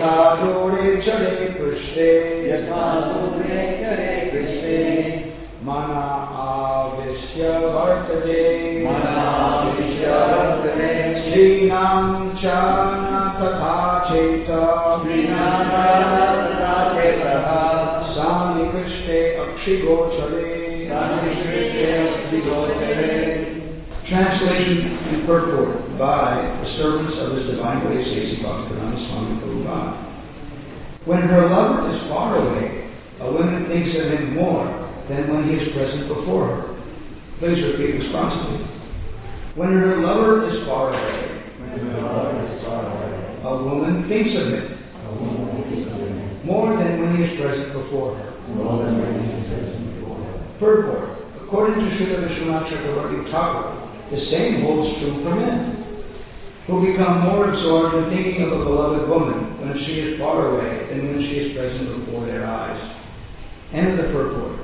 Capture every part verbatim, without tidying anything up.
Yatha dore chare krishne, Yatha dore chare krishne, mana avishya vartate, mana avishya vartate, Srinam chana tatha cheta, Srinam chana tatha cheta, Sani krishne akshigochare, Sani krishne akshigochare. Translation and purport by the servants of His Divine Grace, A C Bhaktivedanta Swami Prabhupada. When her lover is far away, a woman thinks of him more than when he is present before her. Please repeat responsibly. When her lover is far away, When her lover is far away, a woman thinks of him a woman thinks of him more than when he is present before her. more than when he is present before her. Purport. According to Srila Vishwanath Chakravarti Thakur, the same holds true for men, who become more absorbed in thinking of a beloved woman when she is far away than when she is present before their eyes. End of the purport.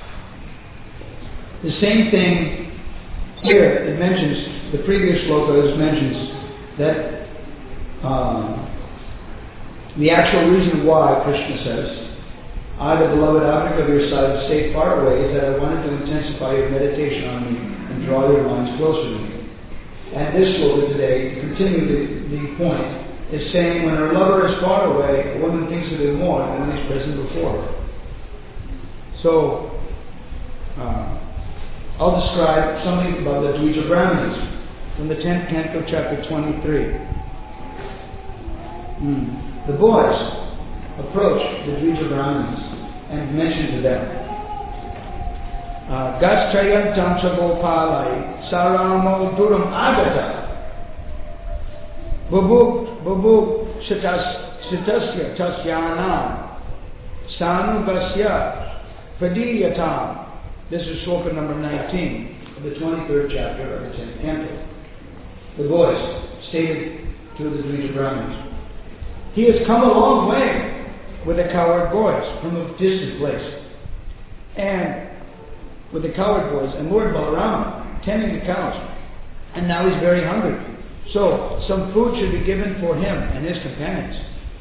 The same thing here, it mentions, the previous shlokas mentions that um, the actual reason why Krishna says, I, the beloved object of your sight, stay far away, is that I wanted to intensify your meditation on me and draw your minds closer to me. And this shloka today, to continue the, the point, is saying when her lover is far away, a woman thinks of him more than when he's present before her. So, uh, I'll describe something about the Dvija Brahmanas from the tenth canto, chapter twenty-three. Mm. The boys approached the Dvija Brahmanas and mentioned to them, Gaschayam Tamsa Gopalai Saramo Duram Agata Babuk Babuk Sitasya Tasyanam Sanubasya Padiyatam. This is shloka number nineteen of the twenty-third chapter of the tenth canto. The boys stated to the Dvija Brahmanas, he has come a long way with the cowherd boys from a distant place. And with the cowherd boys and Lord Balarama tending the cows. And now he's very hungry. So some food should be given for him and his companions.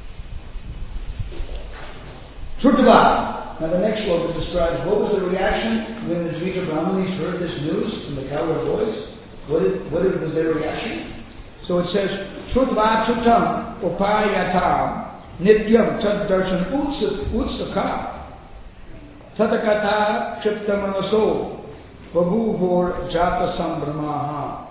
Trutava. Now the next shloka describes what was the reaction when the Dvija Brahmanis heard this news from the cowherd boys. What, did, what did, was their reaction? So it says, Trutva tutam upayatam nityam tad darshan utsaka Tatakata Kriptamanaso Babuvor Jata Sambramaha.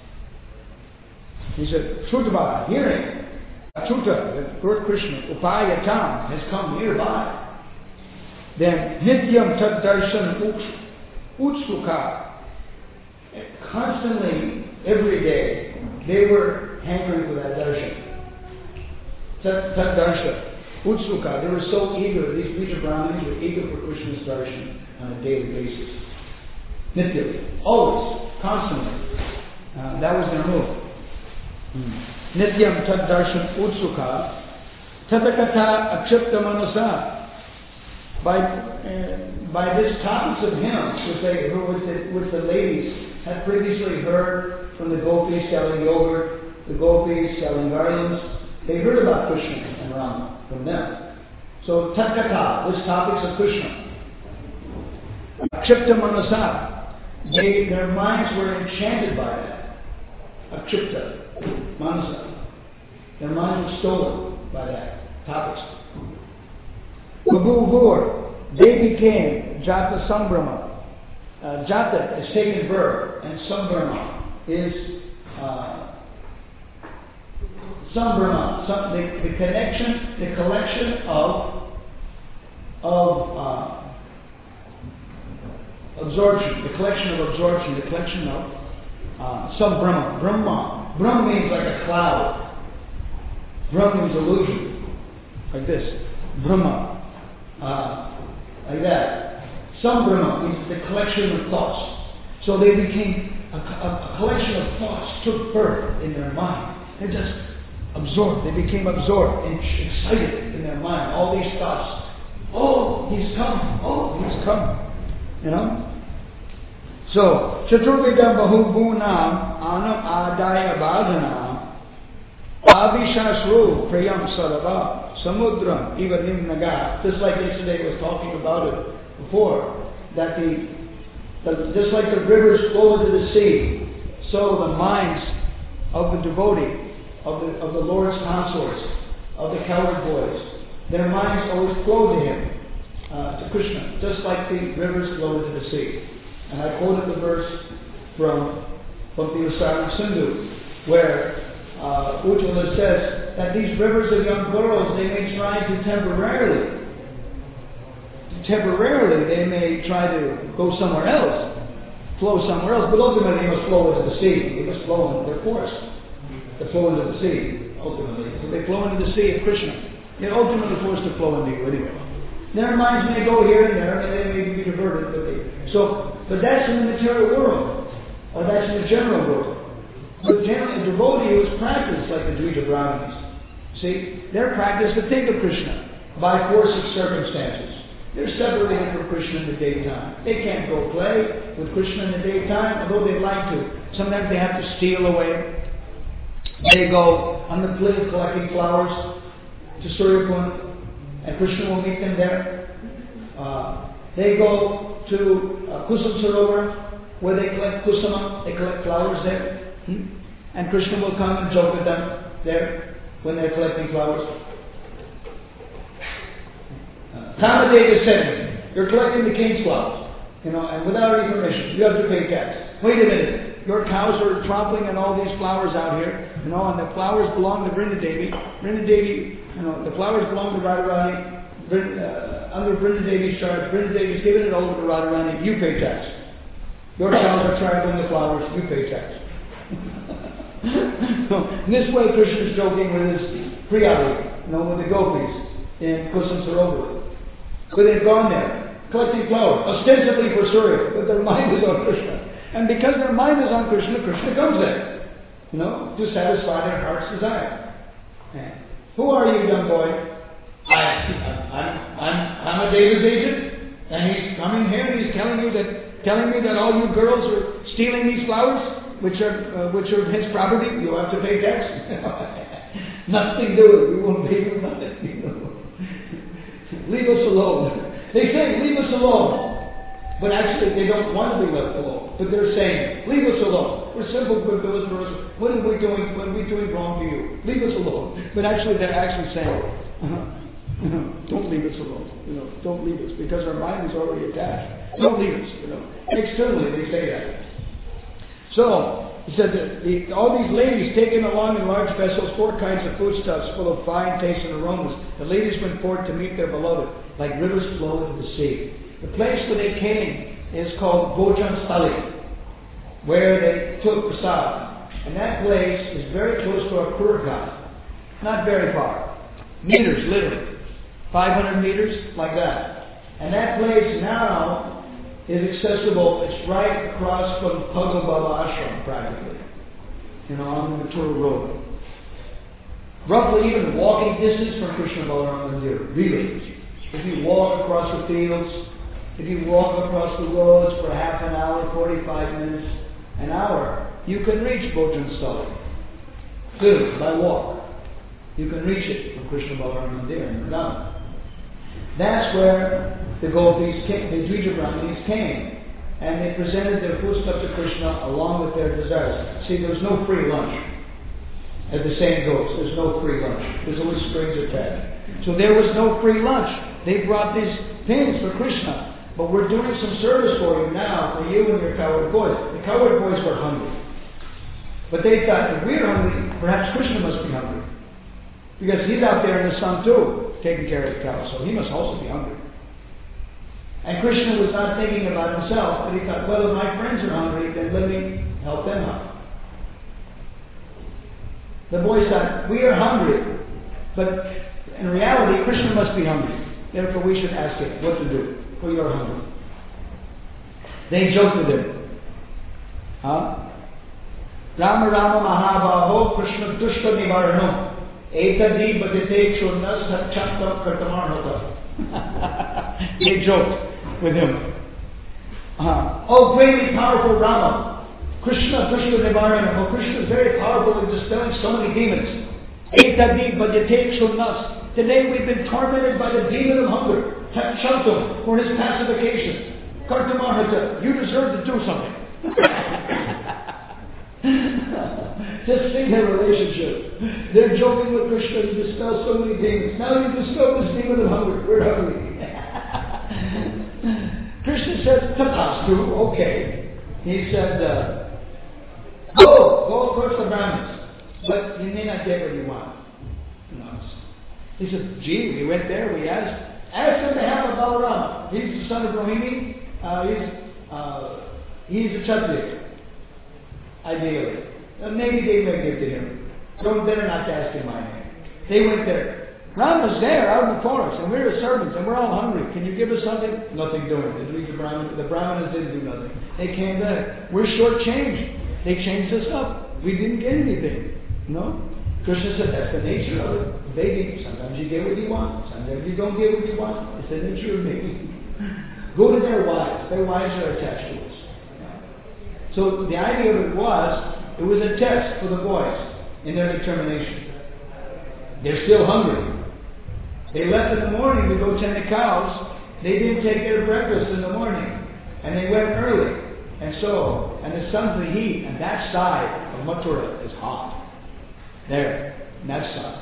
He said, Trutva, hearing, Truta, Lord Krishna, Upayatam, has come nearby. Then Nityam Tad Darshan Utsuka. Constantly, every day, they were hankering for that darshan. Tad Darshan. Utsuka, they were so eager, these Dvija Brahmanas were eager for Krishna's darshan on a daily basis. Nitya, always, constantly. Uh, that was their move. Nityam tad darshan utsuka, tatakata akshipta manasa. By, uh, by this topics of hymns, which, they, which, the, which the ladies had previously heard from the gopis selling yogurt, the gopis selling garlands, they heard about Krishna and Rama from them. So, Tatkata, this topics of Krishna. Akshipta Manasa, they, their minds were enchanted by that. Akshipta Manasa. Their minds were stolen by that topics. Babu Vur, they became Jata Sambrama. Uh, Jata is taken birth, and Sambrama is uh, Sambrama, some, the, the connection, the collection of of uh, absorption, the collection of absorption, the collection of uh, Sambrama, Brahma. Brahma means like a cloud. Brahma means illusion, like this. Brahma, uh, like that. Sambrama means the collection of thoughts. So they became a, a, a collection of thoughts took birth in their mind. They just absorbed. They became absorbed and excited in their mind. All these thoughts. Oh, he's come. Oh, he's come. You know? So, Chaturvedam Bahubunam Anam Adaya Bhajanam Avishasru Priyam Sarava Samudram Iva Nimnaga. Just like yesterday was talking about it before, that the, the just like the rivers flow into the sea, so the minds of the devotee, of the of the Lord's consorts, of the cowherd boys, their minds always flow to Him, uh, to Krishna, just like the rivers flow into the sea. And I quoted the verse from from the Usaram Sindhu, where uh, Ujjwala says that these rivers of young girls, they may try to temporarily, temporarily they may try to go somewhere else, flow somewhere else, but ultimately they must flow into the sea. They must flow into their force. They flow into the sea, ultimately. So they flow into the sea of Krishna. They're ultimately forced to flow into you anyway. Their minds may go here and there, and they may be diverted, but they, so, but that's in the material world, or that's in the general world. But generally, a devotee who is practiced like the Dvita Brahmanis, see, they're practiced to think of Krishna by force of circumstances. They're separated from Krishna in the daytime. They can't go play with Krishna in the daytime, although they'd like to. Sometimes they have to steal away. They go on the plea collecting flowers to Suryakund, and Krishna will meet them there. Uh, they go to uh, Kusum Sarovar, where they collect kusama, they collect flowers there. Hmm? And Krishna will come and joke with them there when they're collecting flowers. Kamadeva said, you're collecting the king's flowers, you know, and without any permission, you have to pay tax. Wait a minute, your cows are trampling on all these flowers out here, you know, and the flowers belong to Vrinda Devi. Vrinda Devi, you know, the flowers belong to Radharani. Uh, under Vrinda Devi's charge, Vrinda Devi's giving it over to Radharani, you pay tax. Your cows are trampling the flowers, you pay tax. So, in this way, Krishna is joking with his Priyali, you know, with the gopis in Kusum Sarovar. But they've gone there, collecting flowers, ostensibly for Surya, but their mind is on Krishna. And because their mind is on Krishna, Krishna comes there, you know, to satisfy their heart's desire. And who are you, young boy? I, I'm, I'm, I'm a Deva's agent, and he's coming here and he's telling you that, telling me that all you girls are stealing these flowers, which are, uh, which are his property. You have to pay tax. Nothing to do with it. We won't pay you nothing. You know. Leave us alone. They say, leave us alone. But actually, they don't want to be left alone. But they're saying, leave us alone. We're simple good deliverers. What are we doing? What are we doing wrong to you? Leave us alone. But actually, they're actually saying, uh-huh, don't leave us alone. You know, don't leave us, because our mind is already attached. Don't leave us. You know, externally they say that. So he said that the, all these ladies taken along in large vessels, four kinds of foodstuffs full of fine taste and aromas. The ladies went forth to meet their beloved, like rivers flow into the sea. The place where they came is called Bhojan Stali, where they took prasad. And that place is very close to our Kurghat. Not very far. Meters, literally. five hundred meters, like that. And that place now is accessible. It's right across from Pagal Baba Ashram, practically. You know, on the Mathura Road. Roughly even walking distance from Krishna Balaram Mandir. Really. If you walk across the fields, if you walk across the roads for half an hour, forty-five minutes, an hour, you can reach Bhojan Stali. Clearly, by walk. You can reach it from Krishna Balaram Mandir in Vrindavan. That's where the gopis came, the Dvita Brahmanis came, and they presented their foodstuff to Krishna along with their desires. See, there was no free lunch. As the saying goes, there's no free lunch. There's always strings attached. So there was no free lunch. They brought these things for Krishna. But we're doing some service for you now, for you and your cowherd boys. The cowherd boys were hungry. But they thought, if we're hungry, perhaps Krishna must be hungry. Because he's out there in the sun too, taking care of the cows, so he must also be hungry. And Krishna was not thinking about himself, but he thought, well, if my friends are hungry, then let me help them out. The boys thought, we are hungry, but in reality, Krishna must be hungry. Therefore, we should ask him what to do, for you are hungry. They joked with him. Huh? Rama Rama Mahabaho Krishna Dushta Nivarno Etadi Bhagate Churna Satchanta Kartamarnata. They joked with him. Uh, oh, greatly powerful Rama, Krishna, Krishna Nivarana. Oh, Krishna is very powerful in dispelling so many demons. Etadi Bhajatek Sunnas. Today we've been tormented by the demon of hunger. Shantam for his pacification. Kartamarhata, you deserve to do something. Just see their relationship. They're joking with Krishna to dispel so many demons. Now you dispel this demon of hunger. We're hungry. Krishna says, Tatastu, okay. He said, uh, go, go approach the Brahmins. But you may not get what you want. No. He said, gee, we went there, we asked. Ask him to have a Balarama. He's the son of Rohini. Uh, he's, uh, he's a Kshatriya. Ideally. Uh, maybe they may give to him. Don't better not ask him my name. They went there. Rama's there out in the forest, and we're his servants, and we're all hungry. Can you give us something? Nothing doing. The, the, Brahmin, the Brahmanas didn't do nothing. They came back. We're shortchanged. They changed us up. We didn't get anything. No? Krishna said that's the nature of it. Baby, sometimes you get what you want. Sometimes you don't get what you want. It's the nature of baby. Go to their wives. Their wives are attached to us. So the idea of it was, it was a test for the boys in their determination. They're still hungry. They left in the morning to go tend the cows. They didn't take their breakfast in the morning. And they went early. And so, and the sun's the heat, and that side of Mathura is hot. There, on that side.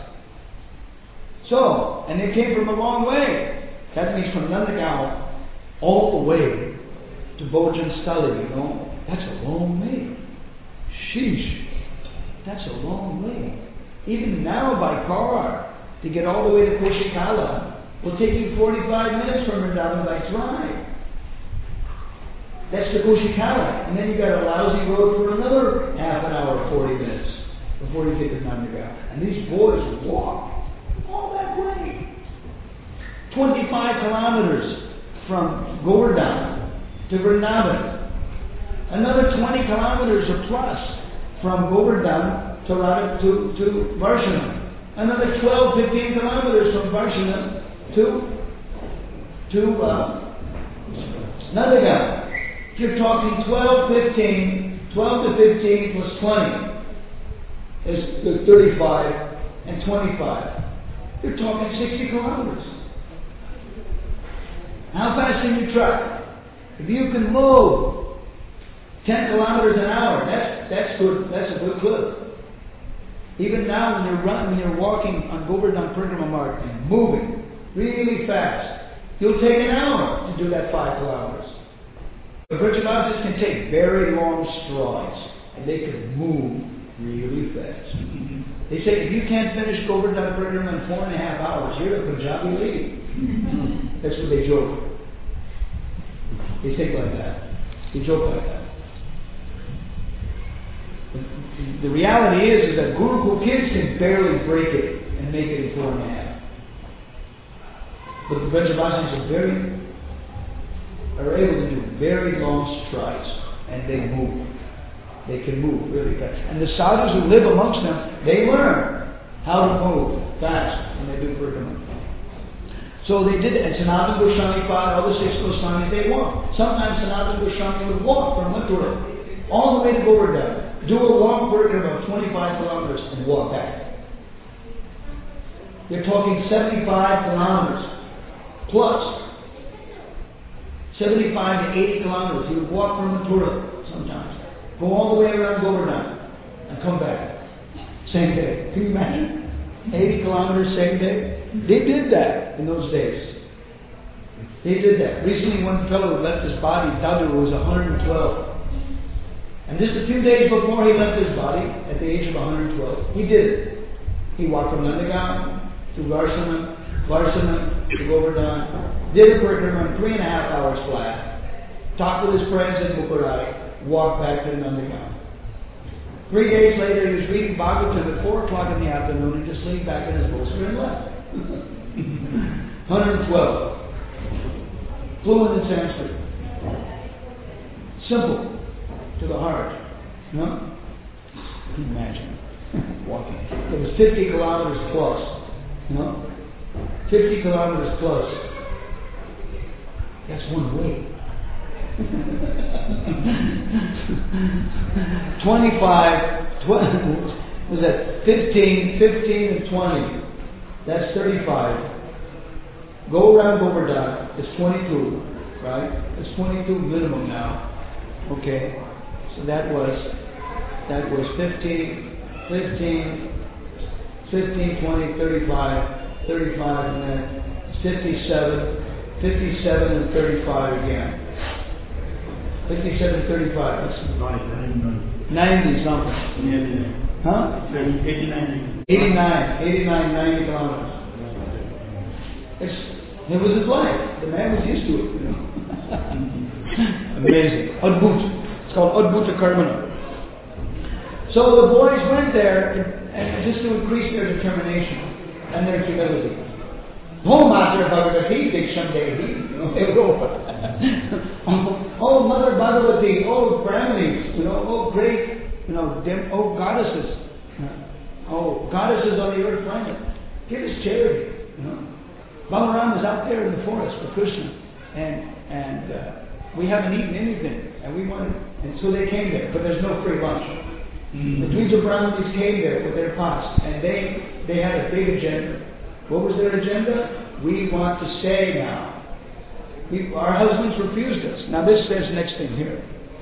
So, and they came from a long way. That means from Nandagaon all the way to Bhojan Stali, you know. That's a long way. Sheesh. That's a long way. Even now by car, to get all the way to Koshikala, will take you forty-five minutes from Vrindavan by drive. That's the Koshikala. And then you got a lousy road for another half an hour, forty minutes, before you get to Nandagaon. And these boys walk all that way. twenty-five kilometers from Govardhan to Vrindavan. Another twenty kilometers or plus from Govardhan to, to, to Varshanam. Another twelve, fifteen kilometers from Varshanam to, to uh, Nandagaon. You're talking twelve, fifteen, twelve to fifteen plus twenty is thirty-five and twenty-five. You're talking sixty kilometers. How fast can you truck? If you can move ten kilometers an hour, that's that's good. That's a good clip. Even now, when you're running, when you're walking on Govardhan Parikrama Marg and moving really fast, you'll take an hour to do that five kilometers. The Vrajavasis can take very long strides, and they can move really fast. They say if you can't finish Govardhan Parikrama in four and a half hours, you're a Punjabi lady. That's what they joke. They think like that. They joke like that. The reality is, is that Gurukul kids can barely break it and make it in four and a half. But the Vrajavasis are very are able to do very long strides, and they move. They can move really fast. And the sadhus who live amongst them, they learn how to move fast when they do Parikrama. So they did it, and Sanatana Goswami fought other six Goswamis, they walked. Sometimes Sanatana Goswami would walk from Mathura all the way to Govardhan, do a long Parikrama of twenty-five kilometers, and walk back. You're talking seventy-five kilometers plus. seventy-five to eighty kilometers. He would walk from Mathura sometimes. Go all the way around Govardhan and come back. Same day. Can you imagine? eighty kilometers, same day. They did that in those days. They did that. Recently one fellow left his body, Dadu, was one hundred twelve. And just a few days before he left his body, at the age of one hundred twelve, he did it. He walked from Nandagaon to Varshanam, Varshanam to Govardhan, did a Parikrama in three and a half hours flat, talked with his friends in Mukurai, walked back to Nandagaon. Three days later, he was reading Bhagavatam at four o'clock in the afternoon and just leaned back in his bolster and left. one hundred twelve. Fluent in Sanskrit. Simple to the heart. No? Imagine walking. It was fifty kilometers plus. No? fifty kilometers plus. That's one way. twenty-five, twenty, was that fifteen, fifteen and twenty. That's thirty-five. Go around Govardhan, it's twenty-two, right? It's twenty-two minimum now. Okay. So that was that was fifteen, fifteen, fifteen, twenty, thirty-five, thirty-five, and then fifty-seven, fifty-seven and thirty-five again. fifty-seven, thirty-five. That's ninety something. Huh? eighty-nine. eighty-nine, eighty-nine, ninety kilometers. It's, it was his life. The man was used to it, you know. Amazing. Adbhut. It's called Adbhuta Karmana. So the boys went there and, and just to increase their determination and their humility. Oh, Master Bhagavati, Diksham Devi. You know, they were oh, oh, Mother Bhagavati, oh, Brahmanis, you know, oh, great, you know, dem- oh, goddesses. Oh, goddesses on the earth planet. Give us charity, you know. Balaram is out there in the forest for Krishna, and and uh, we haven't eaten anything, and we wanted, and so they came there, but there's no free lunch. Mm-hmm. The Dvija Brahmanis came there with their pots, and they they had a big agenda. What was their agenda? We want to stay now. We, our husbands refused us. Now this says next thing here.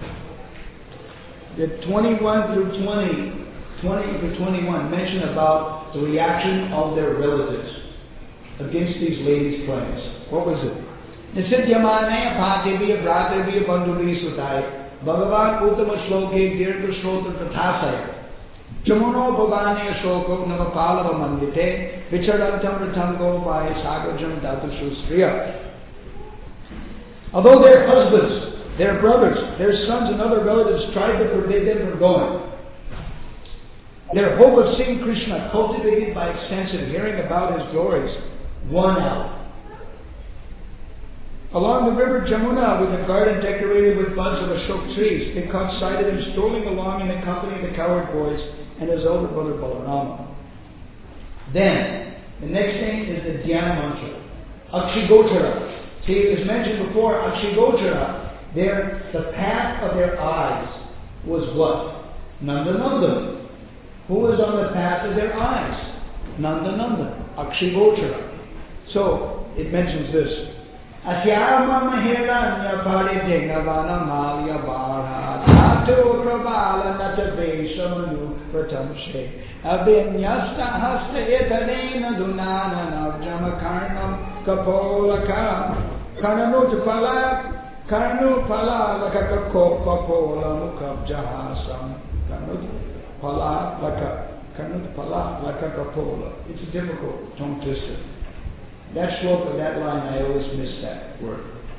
The twenty-one through twenty, twenty through twenty-one mention about the reaction of their relatives against these ladies' claims. What was it? Nisityamane bhatibiya bhratribiya bandhubi sutai Bhagavan uttama shloke dirgha shrotra tathasaya Jamuno bhavane shoko namapalava mandite vicharantam ratango by sagrajam datushu striya. Although their husbands, their brothers, their sons and other relatives tried to forbid them from going, their hope of seeing Krishna, cultivated by extensive hearing about his glories, won out. Along the river Jamuna, with a garden decorated with buds of Ashok trees, they caught sight of him strolling along in the company of the cowherd boys and his elder brother Balarama. Then, the next thing is the Dhyana mantra, Akshigochara. See, it was mentioned before, Akshigochara, their, the path of their eyes was what? Nandanandan. Who was on the path of their eyes? Nandanandan, Akshigochara. So, it mentions this. Asyama mahiranya paridegavana malya bharha dhatu prabhala nataveshamanu pratamshe abhinyasta hasta etanena dunana navjama karnam kapolaka karnanut pala karnu pala laka kako kapola mukab jahasam karnut pala laka karnut pala laka kapola. It's a difficult tongue twister. That shloka, that line, I always miss that word.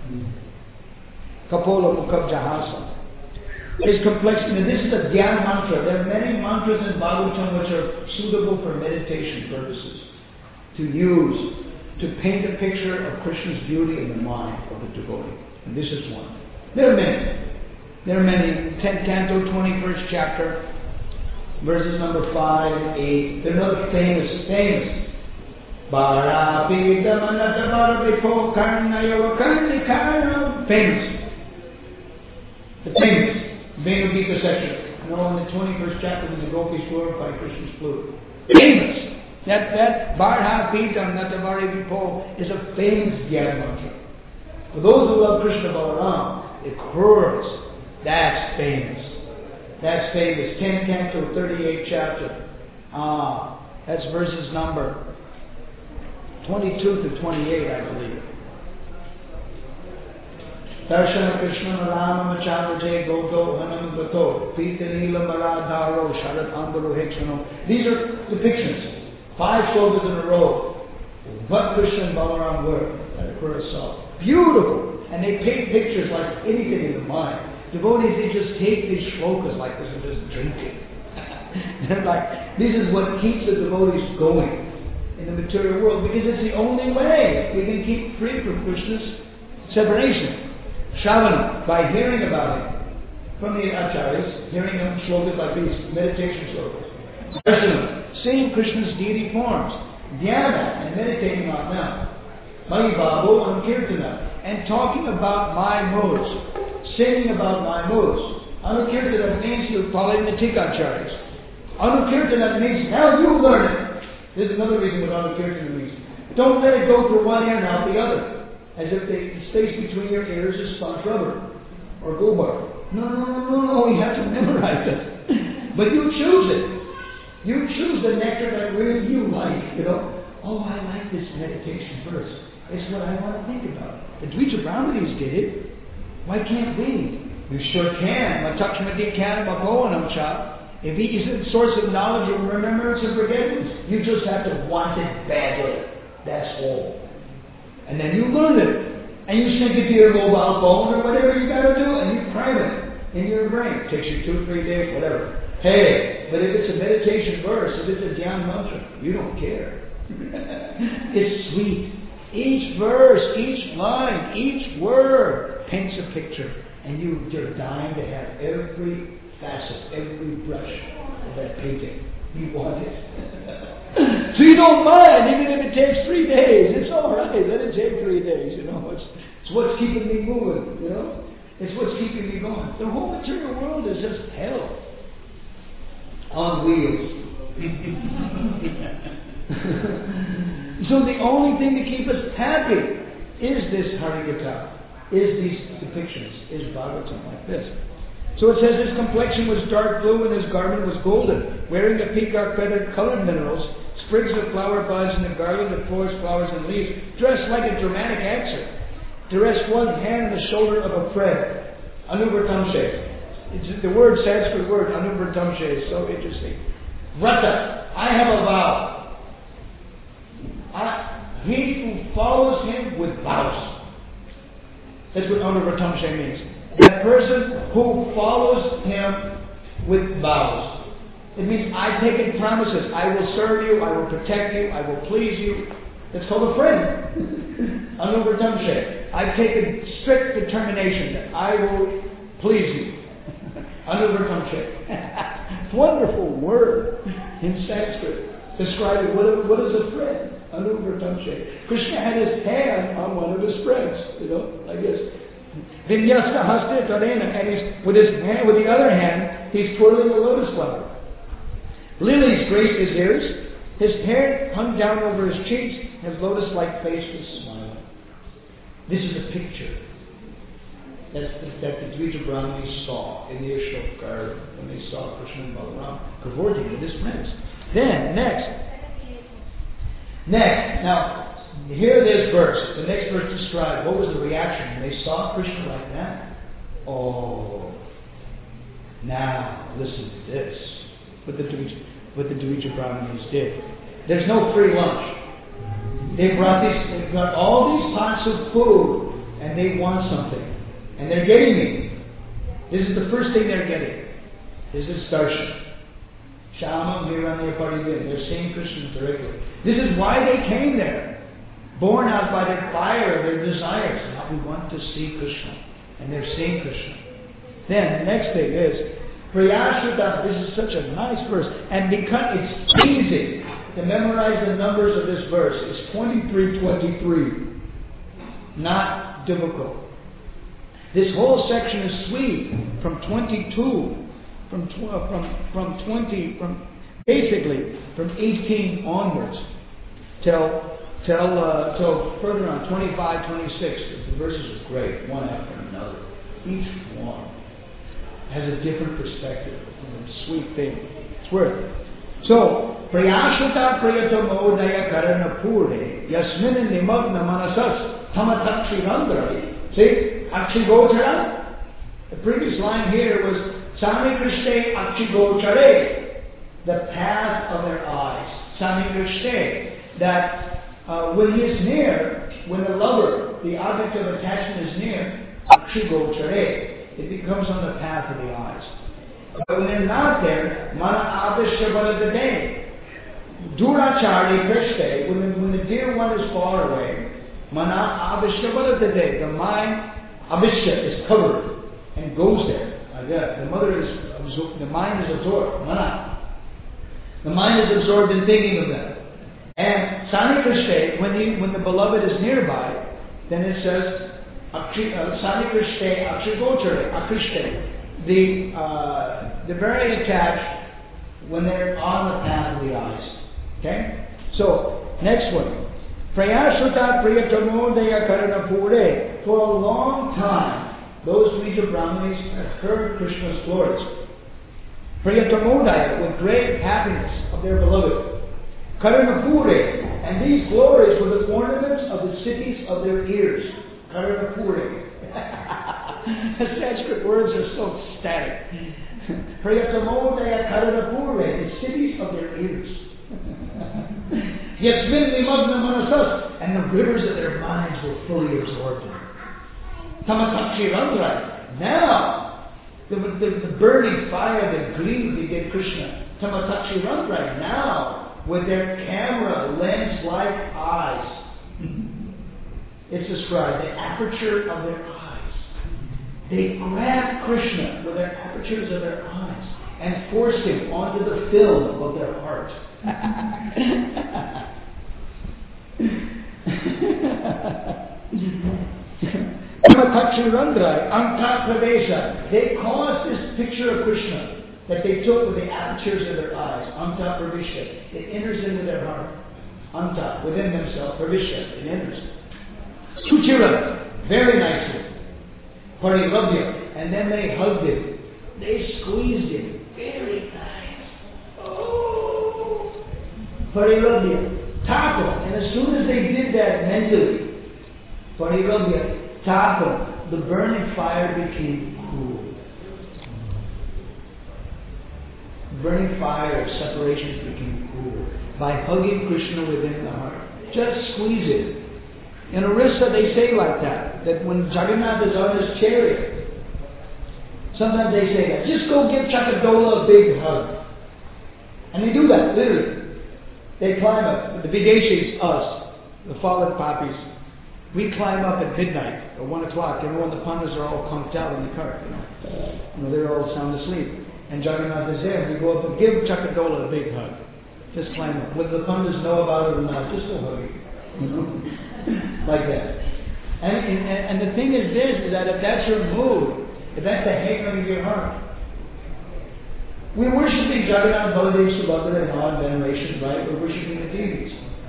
Kapola Mukab Jahasa. It's complex. Now, this is a Dhyan mantra. There are many mantras in Bhagavatam which are suitable for meditation purposes. To use, to paint a picture of Krishna's beauty in the mind of the devotee. And this is one. There are many. There are many. tenth canto, twenty-first chapter, verses number five and eight. They're another famous, famous. Famous. The famous Venu Gita section. You know, in the twenty-first chapter when the gopis glorify Krishna's flute. Famous. That that Bharha Pitam Natavari Vipo is a famous Dhyan mantra. For those who love Krishna Balaram, it crores. That's famous. That's famous. tenth canto, thirty-eighth chapter. Ah, that's verses number twenty-two to twenty-eight, I believe. Darshana Krishna Rama Machavate Goto Hanam Gato Pita Nila Maradharo Sharat Ambaru Hekshano. These are depictions. Five shlokas in a row. What Krishna and Balaram were at Akura saw. Beautiful. And they paint pictures like anything in the mind. Devotees, they just take these shlokas like this and just drink it. They're like, this is what keeps the devotees going in the material world, because it's the only way we can keep free from Krishna's separation. Shravana, by hearing about him from the acharyas, hearing him shlokas like these, meditation shlokas. Darshana, seeing Krishna's deity forms. Dhyana, and meditating on them. Mahibhavu and Kirtana, and talking about my modes, singing about my modes. Anukirtana means you're following the Tikacharyas. Anukirtana means, now you learn it. There's another reason what Anukirtana means. Don't let it go through one ear and out the other. As if the space between your ears is sponge rubber or gobar. No, no, no, no, no, you have to memorize it. But you choose it. You choose the nectar that really you like, you know. Oh, I like this meditation verse. It's what I want to think about. The Dvija Brahmanis did it. Why can't we? You sure can. If he is a source of knowledge and remembrance and forgetfulness, you just have to want it badly. That's all. And then you learn it. And you sink it to your mobile phone or whatever you got to do, and you cram it in your brain. It takes you two, three days, whatever. Hey, but if it's a meditation verse, if it's a Dhyan mantra, you don't care. It's sweet. Each verse, each line, each word paints a picture. And you, you're dying to have every facet, every brush of that painting. You want it. So you don't mind, even if it takes three days. It's all right. Let it take three days. You know, it's, it's what's keeping me moving. You know, it's what's keeping me going. The whole material world is just hell on wheels. So the only thing to keep us happy is this Harikatha, is these depictions, is Bhagavatam like this. So it says his complexion was dark blue and his garment was golden, wearing the peacock feathered colored minerals, sprigs of flower buds and a garland of forest flowers and leaves, dressed like a dramatic actor, to rest one hand on the shoulder of a friend. Anuvartamshe. It's the word, Sanskrit word, Anuvartamshe, is so interesting. Vrata, I have a vow. I, he who follows him with vows. That's what Anuvartamshe means. That person who follows him with vows. It means I've taken promises. I will serve you, I will protect you, I will please you. That's called a friend. Anuvartamshe. I've taken strict determination that I will please you. Anuvartamshe. Wonderful word in Sanskrit describing what, what is a friend. Anuvartamshe. Krishna had his hand on one of his friends, you know, I guess. Vinyasta haste tarena, and he's with his hand, with the other hand, he's twirling a lotus flower. Lilies graced his ears. His hair hung down over his cheeks. His lotus-like face was smiling. This is a picture that, that the Dvija Brahmanis saw in the Ashok garden when they saw Krishna and Balaram cavorting with his friends. Then, next. Next. Now, hear this verse. The next verse describes what was the reaction when they saw Krishna like that. Oh, now listen to this. What the Dvija, what the Dvija Brahmanis did. There's no free lunch. They brought these, they brought all these pots of food, and they want something, and they're getting it. This is the first thing they're getting. This is darshan. Shama Viranya Paridin. They're seeing Krishna directly. This is why they came there. Born out by their fire of their desires. Now we want to see Krishna. And they're seeing Krishna. Then the next thing is Priyashuddha. This is such a nice verse. And because it's easy to memorize the numbers of this verse. It's twenty-three twenty-three. Not difficult. This whole section is sweet from twenty-two. From twelve, from from twenty, from basically from eighteen onwards, till till uh, till further on twenty-five, twenty-six. The verses are great, one after another. Each one has a different perspective, a sweet thing. It's worth it. So, Priyashuta Priyatamo Daya Karana Pure Yasmin Nimagna Manasas Tamatakshirandra. See, Akshigochara. The previous line here was Sami Krishne Akshigochare, the path of their eyes. Sami Krishne, that uh, when he is near, when the lover, the object of attachment is near, Akshigochare, it becomes on the path of the eyes. But when they're not there, Mana Abhishabharadade, Durachari Krishne, when the, when the dear one is far away, Mana Abhishabharadade, the mind, Abhishya is covered and goes there. Yeah, the mother is absor- the mind is absorbed. Mana. The mind is absorbed in thinking of them. And Sani Krishne, when the when the beloved is nearby, then it says Sani Krishne Akshigochare Akrishne. The uh, the very attached when they're on the path of the eyes. Okay? So, next one. Prayashuta Priyatamodaya Karanapure. For a long time, those Vija Brahmanis have heard Krishna's glories. Priyatamodaya, with great happiness of their beloved. Karanapure. And these glories were the ornaments of the cities of their ears. Karanapure. The Sanskrit words are so static. Priyatamodaya Karanapure, the cities of their ears. Yasmin Nimagna Manasas, and the rivers of their minds were fully absorbed. Tamatakshi Randra. Now, the, the, the burning fire, the gleam they did Krishna. Tamatakshi Randra. Now, with their camera lens-like eyes, it's described, the aperture of their eyes. They grabbed Krishna with their apertures of their eyes and forced him onto the film of their heart. They caused this picture of Krishna that they took with the apertures of their eyes. Anta Pravisha. It enters into their heart. Anta, within themselves. Pravisha. It enters. Suchira. Very nicely. Parirabhya. And then they hugged him. They squeezed him. Very nice. Oh. Parirabhya. Tapo. And as soon as they did that mentally, Parirabhya. Tapo. The burning fire became cool. Burning fire of separation became cool by hugging Krishna within the heart. Just squeeze it. In Orissa they say like that, that when Jagannath is on his chariot, sometimes they say that, just go give Chakadola a big hug. And they do that, literally. They climb up, the Videshis, us, the fallen poppies, we climb up at midnight or one o'clock, you know, when the pandas are all conked out in the cart, you know. You know, they're all sound asleep. And Jagannath is there, we go up and give Chakadola a big hug. Just climb up. Whether the pandas know about it or not, just go hug him. You know? Like that. And, and, and the thing is this, is that if that's your mood, if that's the hankering of your heart, we're worshipping Jagannath, Baladev, Subhadra, and awe and veneration, right? We're worshipping the deities.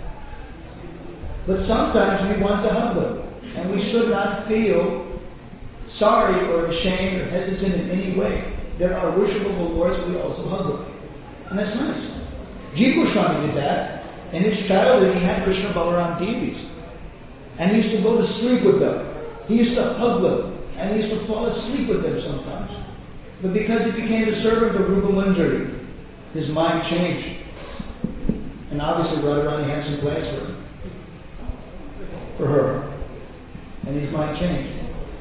But sometimes we want to hug them. And we should not feel sorry or ashamed or hesitant in any way. There are worshipable lords, we also hug them. And that's nice. Jiva Goswami did that. In his childhood, he had Krishna Balaram deities. And he used to go to sleep with them. He used to hug them. And he used to fall asleep with them sometimes. But because he became the servant of Rupa Manjari, his mind changed. And obviously Radharani had some plans for him. For her. And his mind changed.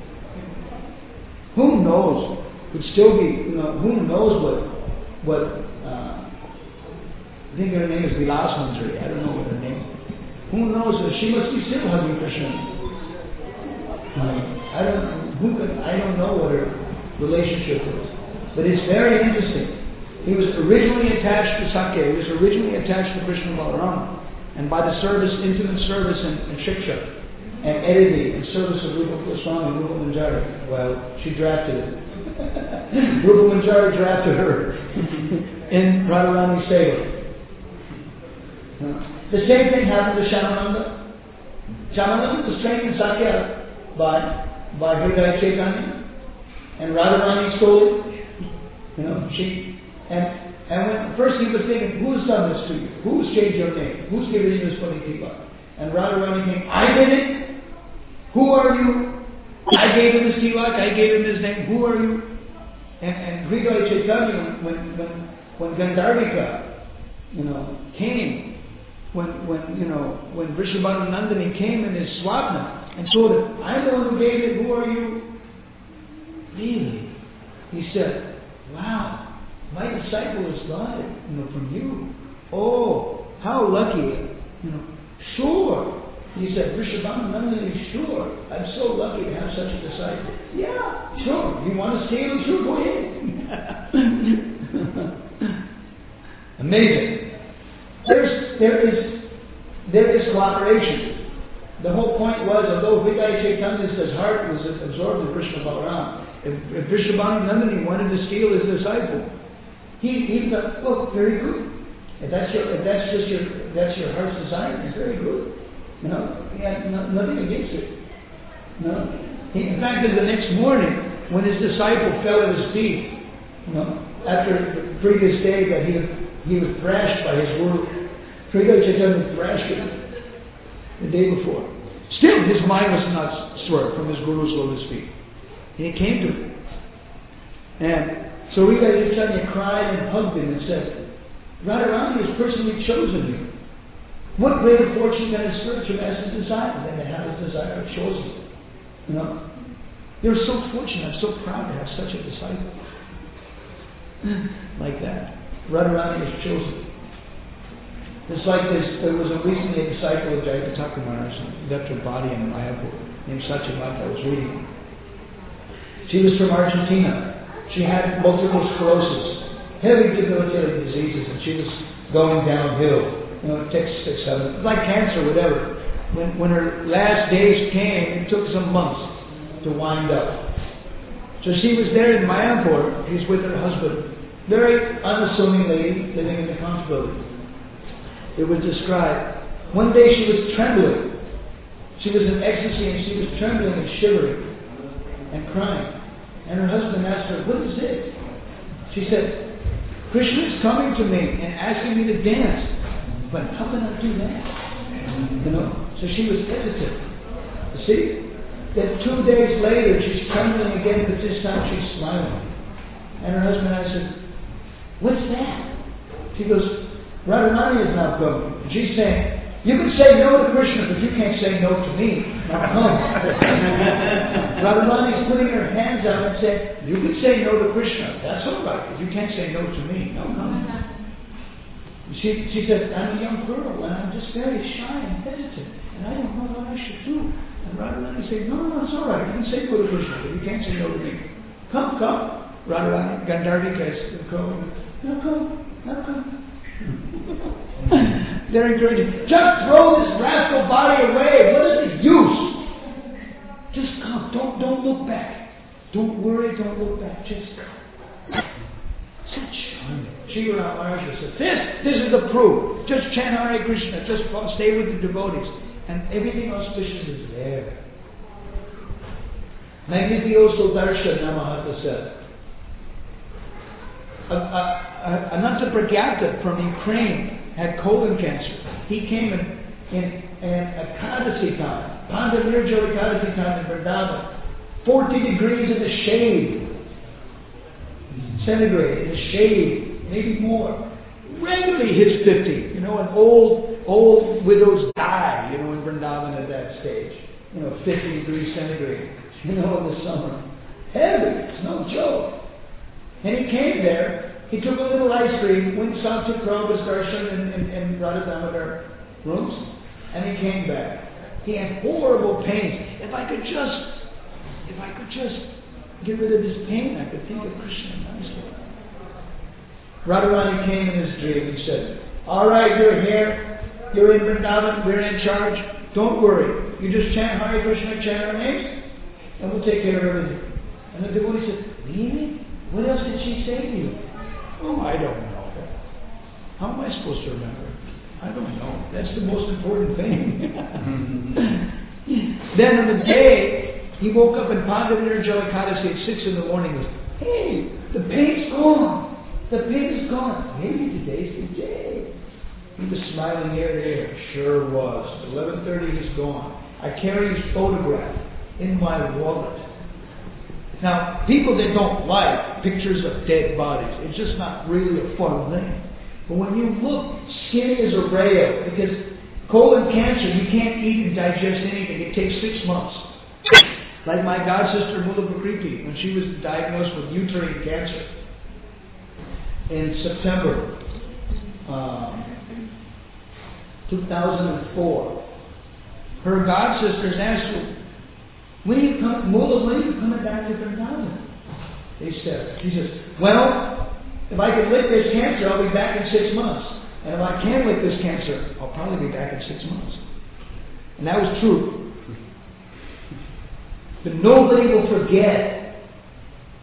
Who knows? Would still be, you know, who knows what, what, uh, I think her name is Vilas Manjari. I don't know what her name is. Who knows? She must be still hugging Krishna. Uh, I don't, who could, I don't know what her relationship is. But it's very interesting. He was originally attached to Sakya. He was originally attached to Krishna Balarama. And by the service, intimate service and, and shiksha, and editing, and service of Rupa Goswami, Rupa Manjari, well, she drafted it. Rupa Manjari drafted her in Radharani Seva. The same thing happened to Shyamananda. Shyamananda was trained in Sakya by, by Hridaya Chaitanya, and Radharani stole it. You know, she, and, and when first he was thinking, who's done this to you? Who's changed your name? Who's given you this funny tipa? And Radharani came, I did it? Who are you? I gave him his tilak, I gave him his name, who are you? And, and Hridaya Chaitanya, when, when, when Gandharvika, you know, came, when, when, you know, when Vrishabhanu Nandini came in his swapna and told him, I'm the one who gave it, who are you? Really? He said, wow, my disciple is God, you know, from you. Oh, how lucky, you know, sure. He said, Vrishabhanu Nandini, sure. I'm so lucky to have such a disciple. Yeah, sure. You want to steal? Sure, go ahead. Amazing. There's, there is, there is cooperation. The whole point was, although Hridaya Chaitanya's heart was absorbed in Krishna Balaram, if, if Vrishabhanu Nandini wanted to steal his disciple, he, he thought, well, very good. If that's your, if that's just your, if that's your heart's desire, it's very good. You know, he had no, nothing against it. No. He, in fact, the next morning, when his disciple fell at his feet, you know, after the previous day that he he was thrashed by his guru, Sridhar Chaitanya thrashed him the day before. Still, his mind was not swerved from his guru's lotus feet. And he came to him. And so Sridhar Chaitanya cried and hugged him and said, Radharani has personally chosen you. What greater fortune can a spiritual master desire than to have his desire chosen? You know? You're so fortunate. I'm so proud to have such a disciple. Like that. Radharani is chosen. It's like this. There was a recently a disciple of Jayapataka Maharaj who left her body in Mayapur named Satyavati. I was reading. She was from Argentina. She had multiple sclerosis, heavy debilitating diseases, and she was going downhill. You know, it takes six, seven, like cancer, whatever. When when her last days came, it took some months to wind up. So she was there in Mayapur. She's with her husband. Very unassuming lady living in the conch building. It was described. One day she was trembling. She was in ecstasy and she was trembling and shivering and crying. And her husband asked her, what is it? She said, Krishna is coming to me and asking me to dance. But how can I do that? You know? So she was hesitant. You see? Then two days later she's trembling again, but this time she's smiling. And her husband asked her, what's that? She goes, Radharani is now coming. And she's saying, you can say no to Krishna, but you can't say no to me. Now come. Radharani is putting her hands out and saying, you can say no to Krishna. That's all right, but you can't say no to me. No, no. She, she said, I'm a young girl and I'm just very shy and hesitant and I don't know what I should do. And Radharani said, no, no, it's all right. You can say no to Krishna, but you can't say no to me. Come, come. Radharani, Gandharvika is going, now come, now come. They're encouraging, just throw this rascal body away. What is the use? Just come. Don't, don't look back. Don't worry, don't look back. Just come. So charming. Shiva Maharaj said, this, this is the proof. Just chant Hare Krishna. Just stay with the devotees. And everything auspicious is there. Magnificioso Darshan Namahata said. Ananta Pragyata from Ukraine had colon cancer. He came in, in, in Ekadasi time, Panda Nirjala Ekadasi time in Vrindavan, forty degrees in the shade, centigrade, in the shade, maybe more. Regularly hits fifty. You know, and old, old widows die, you know, in Vrindavan at that stage. You know, fifty degrees centigrade, you know, in the summer. Heavy, it's no joke. And he came there. He took a little ice cream, went south to Prabhu's darshan and, and, and brought it down to their rooms, and he came back. He had horrible pains. If I could just, if I could just get rid of this pain, I could think of Krishna nicely. Radharani came in his dream and said, all right, you're here, you're in Vrindavan, we're in charge, don't worry. You just chant Hare Krishna, chant our names, and we'll take care of everything. And the devotee said, really? What else did she say to you? Oh, I don't know. How am I supposed to remember? I don't know. That's the most important thing. Then on the day, he woke up in Panda Nirjala Ekadasi at six in the morning. He goes, hey, the pain's gone. The pain is gone. Maybe today's the day. He was smiling ear to ear. Sure was. eleven thirty, he's gone. I carry his photograph in my wallet. Now, people that don't like pictures of dead bodies, it's just not really a fun thing. But when you look skinny as a rail, because colon cancer, you can't eat and digest anything. It takes six months. Like my god sister Mula Prakriti, when she was diagnosed with uterine cancer in September um, two thousand four. Her god sisters asked her, when you come, Mula, when are you coming back to Vrindavan? They said, she says, well, if I can lick this cancer, I'll be back in six months. And if I can't lick this cancer, I'll probably be back in six months. And that was true. But nobody will forget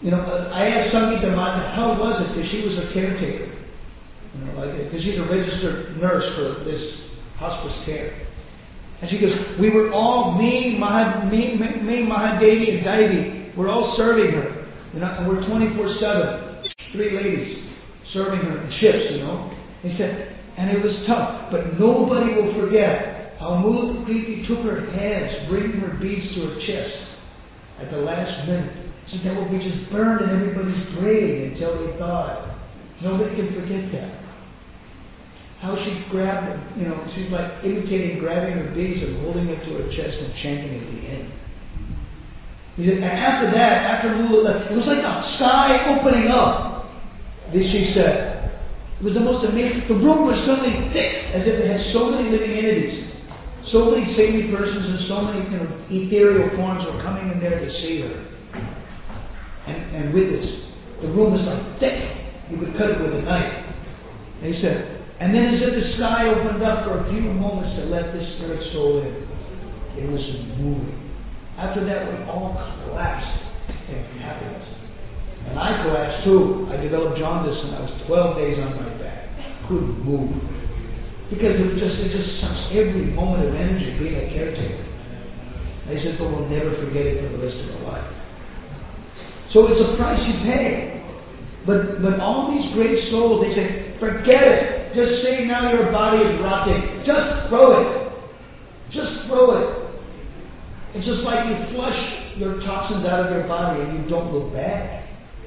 You know, I asked Sangita Mata, how was it? Because she was a caretaker. You know, like, because she's a registered nurse for this hospice care. And she goes, we were all, me, Mahad, me, me, me, Mahadevi and Devi, we're all serving her. You know, and we're twenty-four seven. Three ladies serving her in shifts, you know. He said, and it was tough, but nobody will forget how Mula Preeti took her hands, bringing her beads to her chest at the last minute. She said, that would be just burned in everybody's brain until they thawed. Nobody can forget that. How she grabbed them, you know, she's like imitating grabbing her beads and holding it to her chest and chanting at the end. He said, and after that, after Lula left, it was like a sky opening up. This she said. It was the most amazing. The room was suddenly thick, as if it had so many living entities. So many saintly persons and so many, you know, ethereal forms were coming in there to see her. And, and witness. The room was like thick. You could cut it with a knife. And he said, and then as if the sky opened up for a few moments to let this spirit soul in. It was moving. After that, we all collapsed in happiness. And I collapsed too. I developed jaundice and I was twelve days on my back. Couldn't move. Because it was just, it just sucks every moment of energy being a caretaker. They said, but we'll never forget it for the rest of our life. So it's a price you pay. But but all these great souls, they say, forget it. Just say now your body is rotting. Just throw it. Just throw it. It's just like you flush your toxins out of your body and you don't look back.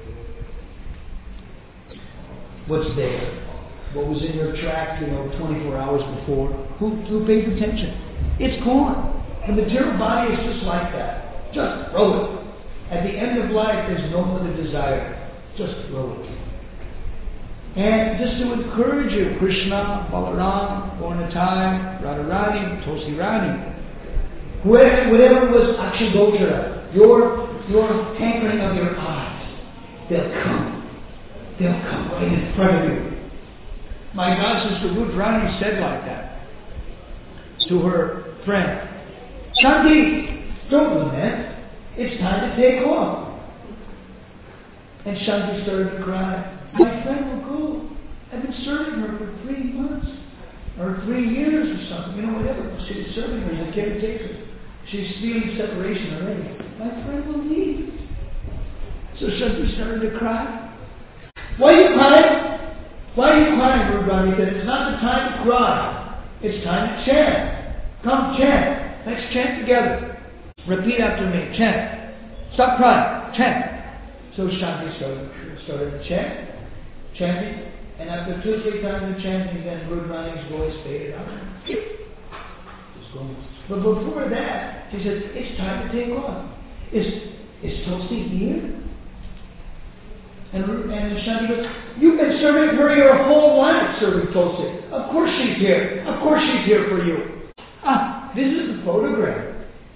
What's there? What was in your track, you know, twenty-four hours before? Who, who pays attention? It's gone. The material body is just like that. Just throw it. At the end of life, there's no other desire. Just throw it. And just to encourage you, Krishna, Balaram, Gornatai, Radharani, Tulsi Rani, whoever, whatever was Akshagochara, your, your hankering of your eyes, they'll come. They'll come right in front of you. My God sister Ruth Rani said like that to her friend, Shanti, don't lament. It's time to take off. And Shanti started to cry. My friend will go. I've been serving her for three months. Or three years or something. You know, whatever. She was serving her as a caretaker. She's feeling separation already. My friend will leave. So Shanti started to cry. Why are you crying? Why are you crying, Rudrani? He said, it's not the time to cry. It's time to chant. Come chant. Let's chant together. Repeat after me. Chant. Stop crying. Chant. So Shanti started, started to chant. Chanting. And after two or three times of chanting, then Rudrani's voice faded out. Just going. But before that, she said, it's time to take off. Is, is Tulsi here? And, and Shanti goes, you've been serving her your whole life, serving Tulsi. Of course she's here. Of course she's here for you. Ah, this is the photograph.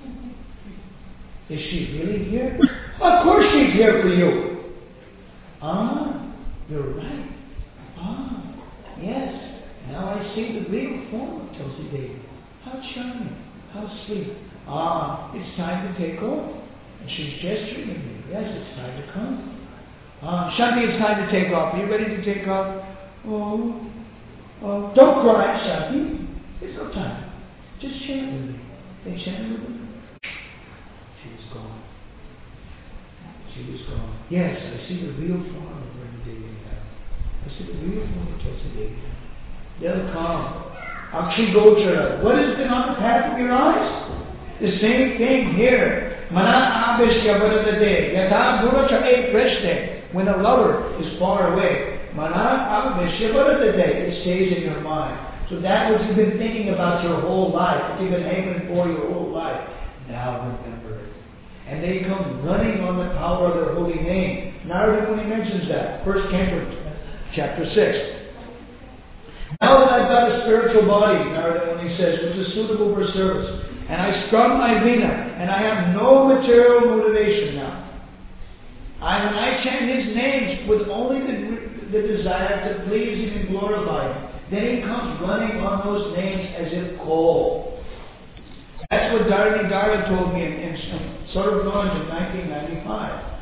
Is she really here? Of course she's here for you. Ah, you're right. Ah, yes. Now I see the real form of Tulsi Devi. How charming. How sweet. Ah, it's time to take off. And she's gesturing at me. Yes, it's time to come. Ah, Shanti, it's time to take off. Are you ready to take off? Oh, oh, don't cry, Shanti. It's no time. Just chant with me. They chanted with me. She was gone. She was gone. Yes, I see the real form of Brahma Devi now. I see the real form of Tulsi Devi. They'll come. Akshagochara. What has been on the path of your eyes? The same thing here. Mana abhishya vadadade. Yatha gurachae preshte. When a lover is far away, mana abhishya vadadade. It stays in your mind. So that what you've been thinking about your whole life, what you've been hanging for your whole life, now remember it. And they come running on the power of their holy name. Narada Muni mentions that. First Canto, chapter six. Now that I've got a spiritual body, Narada Muni says, which is suitable for service, and I strung my veena, and I have no material motivation now. I, when I chant His names with only the, the desire to please Him and glorify Him, then He comes running on those names as if coal. That's what Dharani Dara told me in, in Sarvganj in nineteen ninety-five.